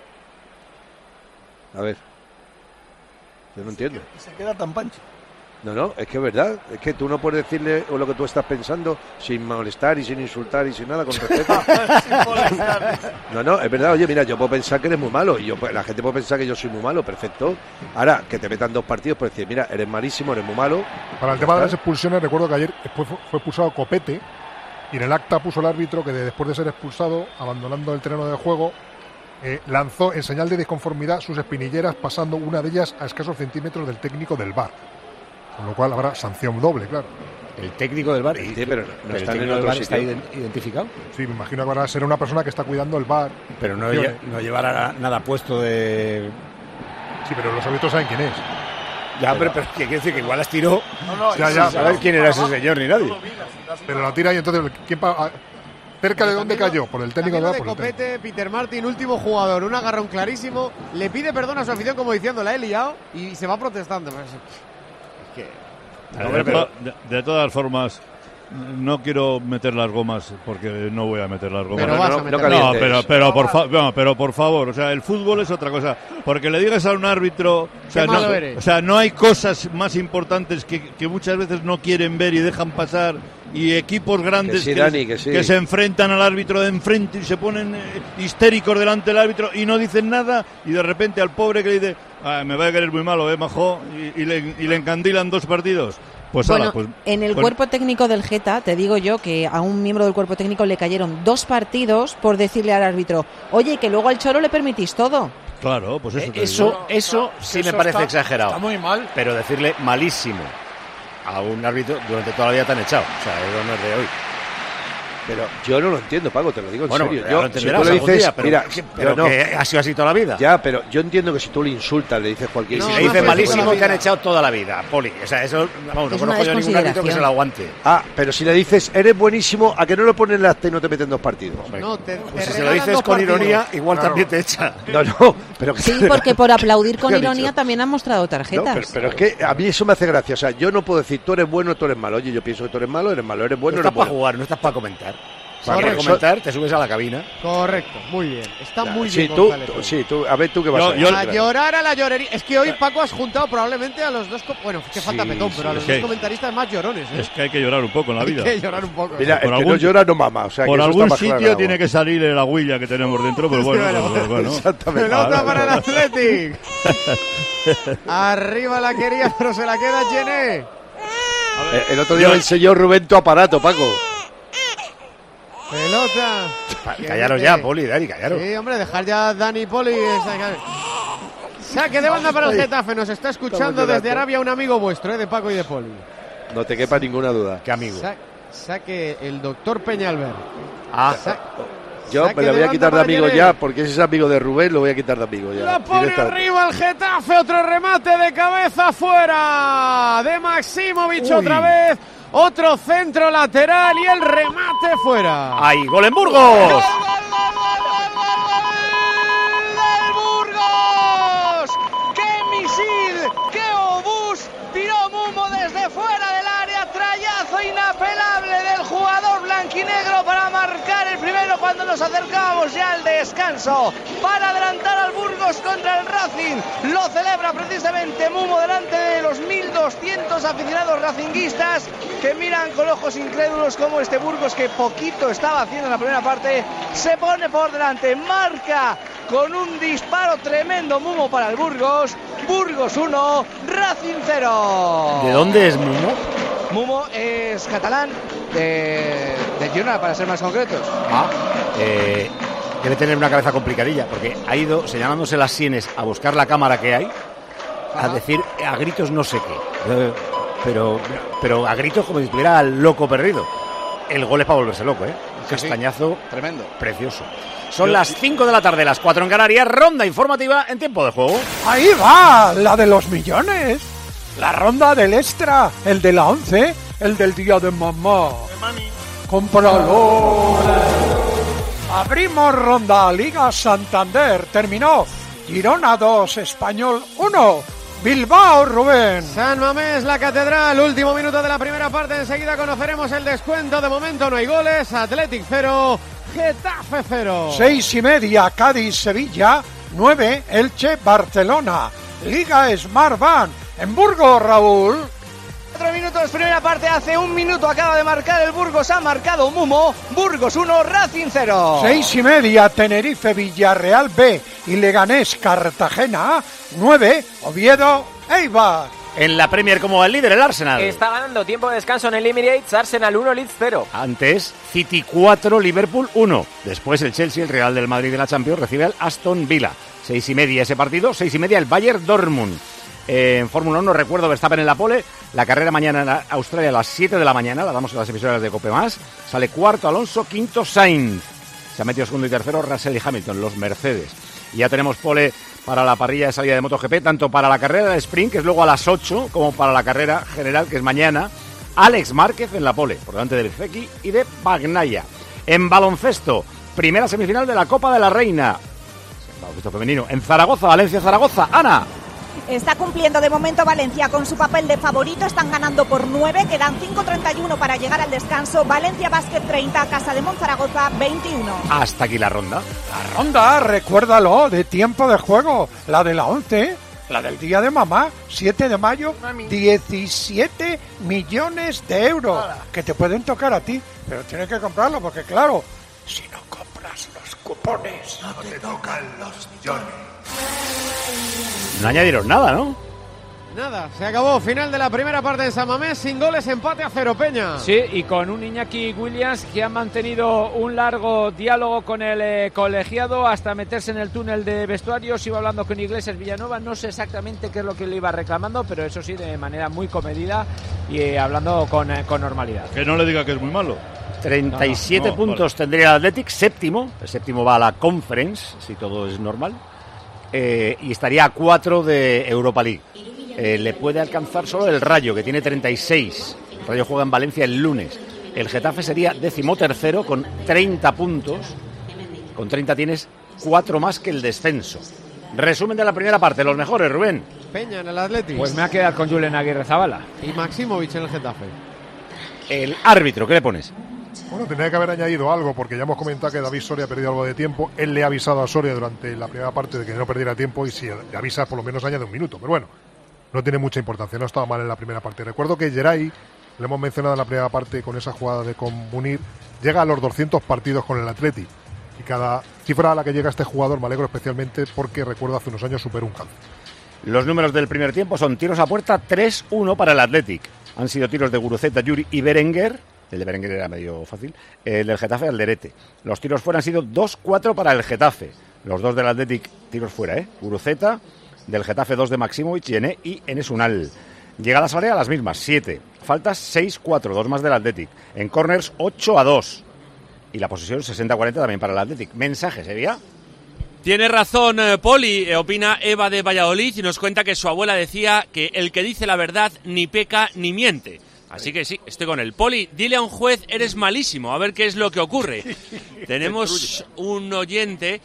P: A ver. Yo no entiendo.
I: Se queda tan pancho.
P: No, es que es verdad. Es que tú no puedes decirle lo que tú estás pensando sin molestar y sin insultar y sin nada, con respeto. No, es verdad. Oye, mira, yo puedo pensar que eres muy malo y la gente puede pensar que yo soy muy malo, perfecto. Ahora, que te metan 2 partidos, pues decir, mira, eres malísimo, eres muy malo.
G: Para el tema de las expulsiones, recuerdo que ayer fue expulsado Copete y en el acta puso el árbitro que después de ser expulsado, abandonando el terreno de juego, lanzó en señal de disconformidad sus espinilleras, pasando una de ellas a escasos centímetros del técnico del VAR. Con lo cual habrá sanción doble, claro.
B: El técnico del VAR,
P: sí, pero no está en
B: otro
P: sitio.
B: ¿Está identificado?
G: Sí, me imagino que ahora será una persona que está cuidando el VAR.
B: Pero no llevará nada puesto de...
G: Sí, pero los árbitros saben quién es.
B: Ya, pero ¿qué quiere decir? Que igual las tiró
G: ya,
B: sin saber quién era ese señor ni nadie.
G: Pero la tira y entonces, ¿quién ¿cerca de dónde cayó? Por el técnico
T: de Copete, Peter Martin, último jugador, un agarrón clarísimo, le pide perdón a su afición como diciendo, la he liado, y se va protestando.
Q: De todas formas, no quiero meter las gomas porque no voy a meter las gomas. Pero por favor, o sea, el fútbol es otra cosa. Porque le digas a un árbitro, o sea, no hay cosas más importantes que muchas veces no quieren ver y dejan pasar, y equipos grandes que se enfrentan al árbitro de enfrente y se ponen histéricos delante del árbitro y no dicen nada, y de repente al pobre que le dice, me va a querer muy malo, majo, y le encandilan 2 partidos. Pues
R: bueno, en el cuerpo técnico del Geta, te digo yo que a un miembro del cuerpo técnico le cayeron 2 partidos por decirle al árbitro, oye, que luego al Cholo le permitís todo.
Q: Claro, pues eso
B: sí me parece exagerado.
A: Está muy mal.
B: Pero decirle malísimo a un árbitro durante toda la vida te han echado. O sea, eso no es de hoy.
P: Pero yo no lo entiendo, Paco, te lo digo en serio.
B: Yo, lo entenderás, si tú le dices, día, pero,
P: mira,
B: pero no, que ha sido así toda la vida.
P: Ya, pero yo entiendo que si tú le insultas, le dices cualquier
B: cosa. Si le dices malísimo, te han echado toda la vida, Poli. O sea, eso, vamos, no conozco yo ningún árbitro que se lo aguante.
P: Ah, pero si le dices, eres buenísimo, ¿a que no lo ponen en la acta y no te meten 2 partidos?
B: No, pues si se lo dices con ironía, igual también te echa.
P: No, pero que
R: sí, porque por aplaudir con ironía también han mostrado tarjetas.
P: No, pero es que a mí eso me hace gracia. O sea, yo no puedo decir, tú eres bueno, tú eres malo. Oye, yo pienso que tú eres malo, eres bueno,
B: eres bueno. No estás para jugar, no estás para comentar. Para comentar, te subes a la cabina.
T: Correcto, muy bien. Está muy
P: bien. Tú, a ver, tú qué vas a
T: hacer. A llorar a la llorería. Es que hoy, Paco, has juntado probablemente a los dos. Bueno, que falta Petón, pero a los dos comentaristas más llorones.
Q: Es que hay que llorar un poco en la vida.
T: Hay que llorar un poco.
P: Mira, el que no llora no mama. O sea,
Q: por algún sitio tiene que salir el agüilla que tenemos dentro, pero bueno.
T: Exactamente. Pelota para el Athletic. Arriba la quería, pero se la queda Gené.
P: El otro día me enseñó Rubén tu aparato, Paco.
T: Pelota.
B: Callaros ya, Poli, Dani, callaros.
T: Sí, hombre, dejar ya Dani, Poli. Saque de banda para el Getafe. Nos está escuchando desde Arabia un amigo vuestro, de Paco y de Poli.
P: No te quepa ninguna duda.
B: ¿Qué amigo?
T: Saque el doctor Peñalver.
P: Yo me lo voy a quitar de amigo ya, porque ese es amigo de Rubén, lo voy a quitar de amigo ya.
T: Lo pone arriba el Getafe, otro remate de cabeza fuera de Maximovic otra vez. Otro centro lateral y el remate fuera.
B: ¡Ay, gol en Burgos!
U: ¡Gol del Burgos! ¡Qué misil! ¡Qué obús! Tiró Mumo desde fuera del área. Trayazo inapelable del jugador blanquinegro para marcar el primero cuando nos acercábamos ya al descanso. Para adelantar al Burgos contra el Racing. Lo celebra precisamente Mumo delante de los 1.200 aficionados racinguistas que miran con ojos incrédulos como este Burgos, que poquito estaba haciendo en la primera parte, se pone por delante, marca con un disparo tremendo Mumo para el Burgos. Burgos 1, Racing 0.
B: ¿De dónde es Mumo?
U: Mumo es catalán, de Girona, para ser más concretos.
B: Debe tener una cabeza complicadilla, porque ha ido señalándose las sienes a buscar la cámara que hay, a decir a gritos no sé qué. Pero a gritos como si estuviera loco perdido. El gol es para volverse loco, ¿eh? Un castañazo
U: tremendo,
B: precioso. Son las 5 de la tarde, las 4 en Canarias. Ronda informativa en tiempo de juego.
A: Ahí va, la de los millones. La ronda del extra, el de la 11, el del día de mamá. ¡Cómpralo! Abrimos ronda, Liga Santander. Terminó Girona 2, Español 1. Bilbao, Rubén.
T: San Mamés, la Catedral, último minuto de la primera parte. Enseguida conoceremos el descuento. De momento no hay goles. Athletic 0, Getafe 0.
A: 6:30, Cádiz, Sevilla. 9, Elche, Barcelona. Liga Smart Van. En Burgos, Raúl.
U: 4 minutos, primera parte. Hace un minuto acaba de marcar el Burgos. Ha marcado Mumo. Burgos 1, Racing 0.
A: 6:30, Tenerife, Villarreal B y Leganés, Cartagena. 9, Oviedo, Eibar.
B: En la Premier, como el líder, el Arsenal.
C: Está ganando tiempo de descanso en el Emirates. Arsenal 1, Leeds 0.
B: Antes, City 4, Liverpool 1. Después, el Chelsea, el Real del Madrid de la Champions, recibe al Aston Villa. 6:30 ese partido. 6:30 el Bayern Dortmund. En Fórmula 1, recuerdo Verstappen en la pole. La carrera mañana en Australia a las 7 de la mañana. La damos en las emisoras de Cope Más. Sale cuarto Alonso, quinto Sainz. Se ha metido segundo y tercero Russell y Hamilton, los Mercedes. Y ya tenemos pole para la parrilla de salida de MotoGP, tanto para la carrera de sprint, que es luego a las 8, como para la carrera general, que es mañana. Alex Márquez en la pole, por delante de Bezeki y de Bagnaia. En baloncesto, primera semifinal de la Copa de la Reina. Baloncesto femenino. En Zaragoza, Valencia-Zaragoza. Ana.
V: Está cumpliendo de momento Valencia con su papel de favorito. Están ganando por 9. Quedan 5:31 para llegar al descanso. Valencia Basket 30, Casa de Monzaragoza 21.
B: Hasta aquí la ronda.
A: La ronda, recuérdalo, de tiempo de juego. La de la 11, la del día de mamá, 7 de mayo, 17 millones de euros. Que te pueden tocar a ti, pero tienes que comprarlo porque, claro, si no compras los cupones, no te tocan los millones.
B: No añadieron nada, ¿no?
T: Nada, se acabó. Final de la primera parte en San Mamés, sin goles, empate a 0, Peña.
S: Sí, y con un Iñaki Williams que ha mantenido un largo diálogo con el colegiado hasta meterse en el túnel de vestuarios. Iba hablando con Iglesias Villanueva, no sé exactamente qué es lo que le iba reclamando, pero eso sí, de manera muy comedida y hablando con normalidad.
Q: Que no le diga que es muy malo.
B: 37 puntos tendría el Athletic, séptimo. El séptimo va a la Conference, si todo es normal. Y estaría a 4 de Europa League. Le puede alcanzar solo el Rayo, que tiene 36. El Rayo juega en Valencia el lunes. El Getafe sería 13º con 30 puntos. Con 30 tienes 4 más que el descenso. Resumen de la primera parte, los mejores, Rubén.
T: Peña en el Athletic.
S: Pues me ha quedado con Julen Aguirrezabala.
T: Y Maximovic en el Getafe.
B: El árbitro, ¿qué le pones?
G: Bueno, tenía que haber añadido algo, porque ya hemos comentado que David Soria ha perdido algo de tiempo. Él le ha avisado a Soria durante la primera parte de que no perdiera tiempo, y si le avisa, por lo menos añade un minuto. Pero bueno, no tiene mucha importancia, no estaba mal en la primera parte. Recuerdo que Geray, le hemos mencionado en la primera parte con esa jugada de Munir, llega a los 200 partidos con el Athletic. Y cada cifra a la que llega este jugador me alegro especialmente, porque recuerdo hace unos años superó un cáncer.
B: Los números del primer tiempo son tiros a puerta 3-1 para el Athletic. Han sido tiros de Guruceta, Yuri y Berenguer. El de Berenguer era medio fácil. El del Getafe, Alderete. Los tiros fuera han sido 2-4 para el Getafe. Los dos del Athletic, tiros fuera, Guruceta. Del Getafe, 2 de Maximovic, Yené y Enes Unal. Llegadas al área las mismas, 7. Faltas 6-4, 2 más del Athletic. En corners, 8-2. Y la posesión 60-40 también para el Athletic. Mensaje, ¿sería?
H: Tiene razón Poli, opina Eva de Valladolid y nos cuenta que su abuela decía que el que dice la verdad ni peca ni miente. Así que sí, estoy con él. Poli, dile a un juez, eres malísimo, a ver qué es lo que ocurre. Tenemos un oyente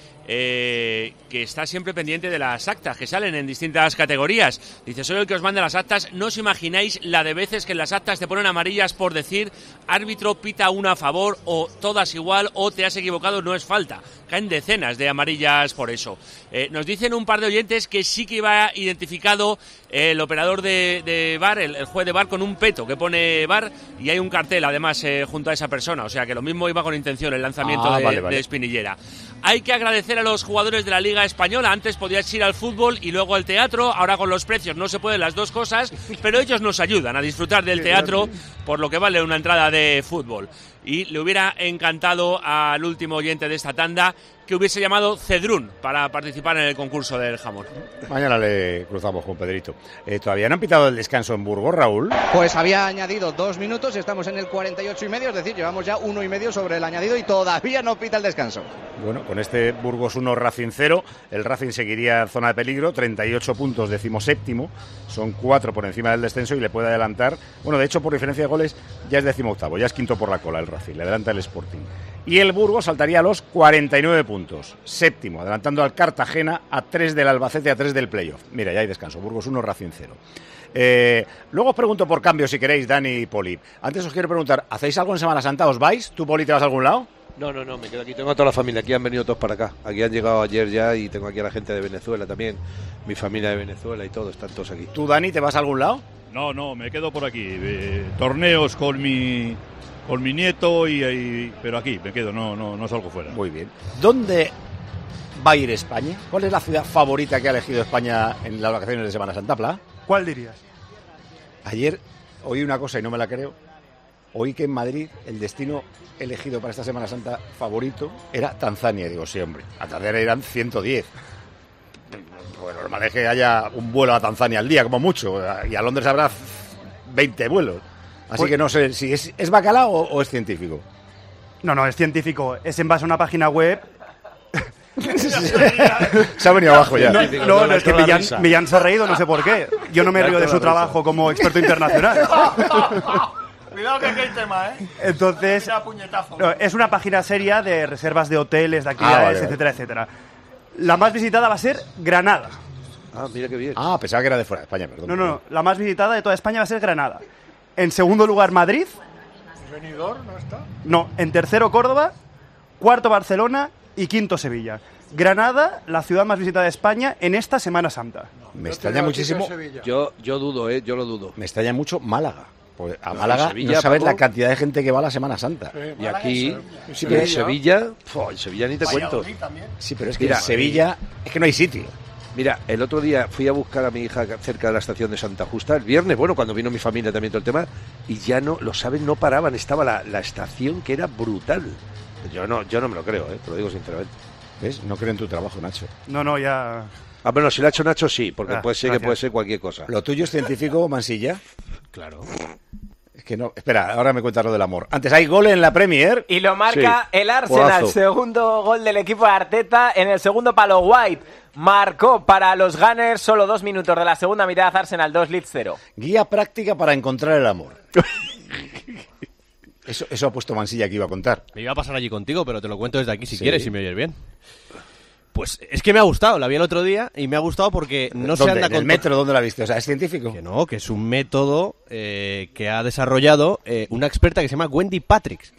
H: que está siempre pendiente de las actas que salen en distintas categorías. Dice, soy el que os manda las actas, no os imagináis la de veces que en las actas te ponen amarillas por decir árbitro pita una a favor o todas igual o te has equivocado, no es falta. Caen decenas de amarillas por eso. Nos dicen un par de oyentes que sí que iba identificado el operador de VAR, el juez de VAR, con un peto que pone VAR y hay un cartel además junto a esa persona. O sea que lo mismo iba con intención el lanzamiento de Espinillera. Hay que agradecer a los jugadores de la Liga Española. Antes podías ir al fútbol y luego al teatro. Ahora con los precios no se pueden las dos cosas, pero ellos nos ayudan a disfrutar del teatro por lo que vale una entrada de fútbol. Y le hubiera encantado al último oyente de esta tanda que hubiese llamado Cedrún para participar en el concurso del jamón.
B: Mañana le cruzamos con Pedrito. ¿Todavía no han pitado el descanso en Burgos, Raúl?
U: Pues había añadido 2 minutos, estamos en el 48,5, es decir, llevamos ya 1,5 sobre el añadido y todavía no pita el descanso.
B: Bueno, con este Burgos 1, Racing 0, el Racing seguiría en zona de peligro, 38 puntos, 17º, son 4 por encima del descenso y le puede adelantar, bueno, de hecho por diferencia de goles ya es 18º, ya es quinto por la cola el Racing, le adelanta el Sporting. Y el Burgos saltaría a los 49 puntos, 7º, adelantando al Cartagena a 3 del Albacete, a 3 del playoff. Mira, ya hay descanso, Burgos 1, Racing 0. Luego os pregunto por cambio si queréis, Dani y Poli. Antes os quiero preguntar, ¿hacéis algo en Semana Santa? ¿Os vais? ¿Tú, Poli, te vas a algún lado?
P: No, me quedo aquí, tengo a toda la familia, aquí han venido todos para acá, aquí han llegado ayer ya y tengo aquí a la gente de Venezuela también, mi familia de Venezuela y todo, están todos aquí.
B: ¿Tú, Dani, te vas a algún lado?
Q: No, me quedo por aquí, torneos con mi nieto, pero aquí me quedo, no salgo fuera.
B: Muy bien. ¿Dónde va a ir España? ¿Cuál es la ciudad favorita que ha elegido España en las vacaciones de Semana Santa, Pla?
L: ¿Cuál dirías?
B: Ayer oí una cosa y no me la creo. Oí que en Madrid el destino elegido para esta Semana Santa favorito era Tanzania. Digo, sí, hombre, a Tanzania irán 110. Pues normal es que haya un vuelo a Tanzania al día, como mucho, y a Londres habrá 20 vuelos. Así pues, que no sé si es bacalao o es científico.
L: No, es científico. Es en base a una página web.
B: Se ha venido abajo ya.
L: No, es que Millán se ha reído, no sé por qué. Yo no me río de su trabajo como experto internacional.
I: Cuidado que aquí hay tema,
L: Entonces, es una página seria de reservas de hoteles, de actividades, etcétera. La más visitada va a ser Granada.
P: Ah, mira qué bien.
B: Ah, pensaba que era de fuera de España, perdón.
L: No, la más visitada de toda España va a ser Granada. En segundo lugar, Madrid.
I: ¿Benidorm no está?
L: No, en tercero, Córdoba. Cuarto, Barcelona. Y quinto, Sevilla. Granada, la ciudad más visitada de España en esta Semana Santa.
B: Me extraña muchísimo.
P: Yo dudo, yo lo dudo.
B: Me extraña mucho Málaga. Pues a Málaga Sevilla, no sabes la cantidad de gente que va a la Semana Santa.
P: Y aquí, sí, pero en Sevilla ni te cuento.
B: Sí, pero es que en Sevilla es que no hay sitio.
P: Mira, el otro día fui a buscar a mi hija cerca de la estación de Santa Justa, el viernes, bueno, cuando vino mi familia también todo el tema, y ya no, lo saben, no paraban, estaba la estación que era brutal. Yo no me lo creo, te lo digo sinceramente.
B: ¿Ves? No creo en tu trabajo, Nacho.
L: No, ya...
P: Ah, bueno, si lo ha hecho Nacho, sí, porque puede ser cualquier cosa.
B: ¿Lo tuyo es científico, Mansilla?
D: Claro.
B: Es que no... Espera, ahora me cuentas lo del amor. Antes hay gol en la Premier.
C: Y lo marca el Arsenal.
B: Golazo.
C: Segundo gol del equipo de Arteta en el segundo palo. White marcó para los Gunners. Solo 2 minutos de la segunda mitad. Arsenal 2, Leeds 0.
B: Guía práctica para encontrar el amor. Eso ha puesto Mansilla que iba a contar.
M: Me iba a pasar allí contigo, pero te lo cuento desde aquí si quieres, si me oyes bien. Pues es que me ha gustado, la vi el otro día y me ha gustado porque no se anda con...
B: ¿En el metro dónde la viste? O sea, ¿es científico?
M: Que no, que es un método que ha desarrollado una experta que se llama Wendy Patrick.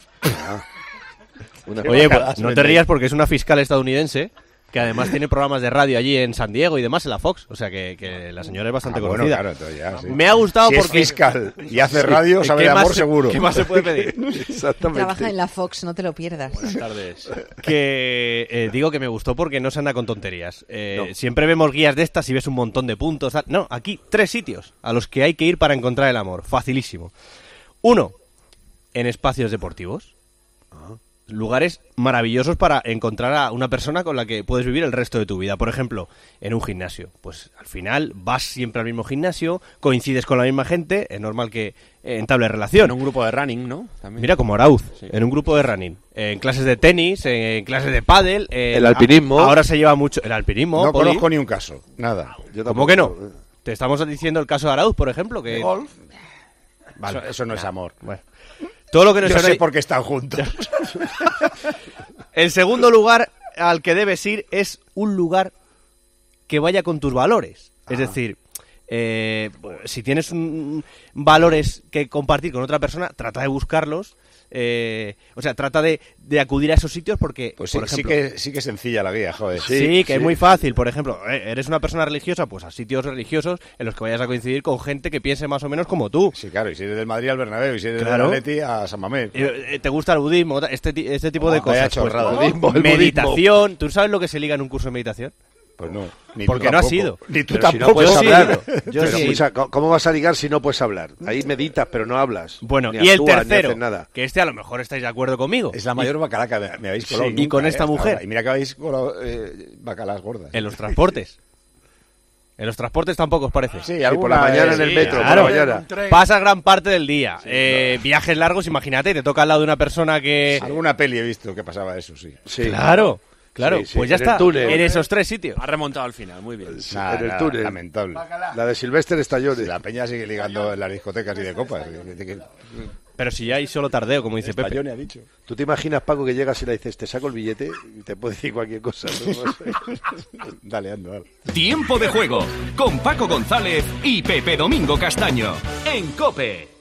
M: Oye, pues, no te rías porque es una fiscal estadounidense que además tiene programas de radio allí en San Diego y demás en la Fox, o sea que la señora es bastante conocida.
B: Claro, entonces ya, sí.
M: Me ha gustado
B: si
M: porque
B: es fiscal y hace radio, sabe de amor seguro.
M: ¿Qué más se puede pedir?
P: Exactamente.
R: Trabaja en la Fox, no te lo pierdas.
M: Buenas tardes. Que digo que me gustó porque no se anda con tonterías. Siempre vemos guías de estas y ves un montón de puntos. No, aquí 3 sitios a los que hay que ir para encontrar el amor. Facilísimo. 1, en espacios deportivos. Lugares maravillosos para encontrar a una persona con la que puedes vivir el resto de tu vida. Por ejemplo, en un gimnasio. Pues al final vas siempre al mismo gimnasio, coincides con la misma gente, es normal que entables relación.
D: En un grupo de running, ¿no? También.
M: Mira, como Arauz, en un grupo de running. En clases de tenis, en clases de pádel.
P: El alpinismo.
M: Ahora se lleva mucho el alpinismo.
B: No conozco ni un caso, nada.
M: ¿Cómo que no? Te estamos diciendo el caso de Arauz, por ejemplo. Que...
B: golf.
M: Vale.
B: Eso no es amor.
M: Bueno. Todo lo que
B: Yo sé por qué están juntos.
M: El segundo lugar al que debes ir es un lugar que vaya con tus valores. Es decir, si tienes valores que compartir con otra persona, trata de buscarlos. Trata de acudir a esos sitios porque,
B: pues
M: por ejemplo,
B: sí que es sencilla la guía, joder.
M: Sí, que es muy fácil. Por ejemplo, eres una persona religiosa, pues a sitios religiosos en los que vayas a coincidir con gente que piense más o menos como tú.
B: Sí, claro, y si eres del Madrid al Bernabéu, y si eres del Atleti a San Mamés.
M: ¿Te gusta el budismo? Este tipo de cosas.
B: Pues,
M: meditación. ¿Tú sabes lo que se liga en un curso de meditación?
B: Pues no.
M: Porque no has ido.
B: Ni tú
P: pero
B: tampoco.
P: Si no puedes hablar.
M: Yo sí.
P: Escucha, ¿cómo vas a ligar si no puedes hablar? Ahí meditas, pero no hablas.
M: Bueno,
P: ni
M: y
P: actúas,
M: el tercero,
P: ni haces nada.
M: que a lo mejor estáis de acuerdo conmigo.
B: Es la mayor bacalá que me habéis colado
M: y con esta mujer.
B: Ahora. Y mira que habéis colado bacalás gordas.
M: En los transportes. En los transportes tampoco os parece.
B: Sí,
P: por la mañana en el metro,
M: claro.
P: por la mañana.
M: Pasas gran parte del día. Viajes largos, imagínate, te toca al lado de una persona que...
B: Alguna peli he visto que pasaba eso, sí.
M: Claro. Claro,
P: Sí,
M: pues ya está,
P: túnel,
M: en esos 3 sitios.
D: Ha remontado al final, muy bien.
P: En el túnel.
B: Lamentable.
P: La de Sylvester Stallone.
B: La peña sigue ligando en las discotecas y de copas.
M: Pero si ya hay solo tardeo, como dice Pepe.
B: Ha dicho.
P: ¿Tú te imaginas, Paco, que llegas y le dices, te saco el billete y te puede decir cualquier cosa?
B: Dale, ando.
N: Tiempo de juego con Paco González y Pepe Domingo Castaño en COPE.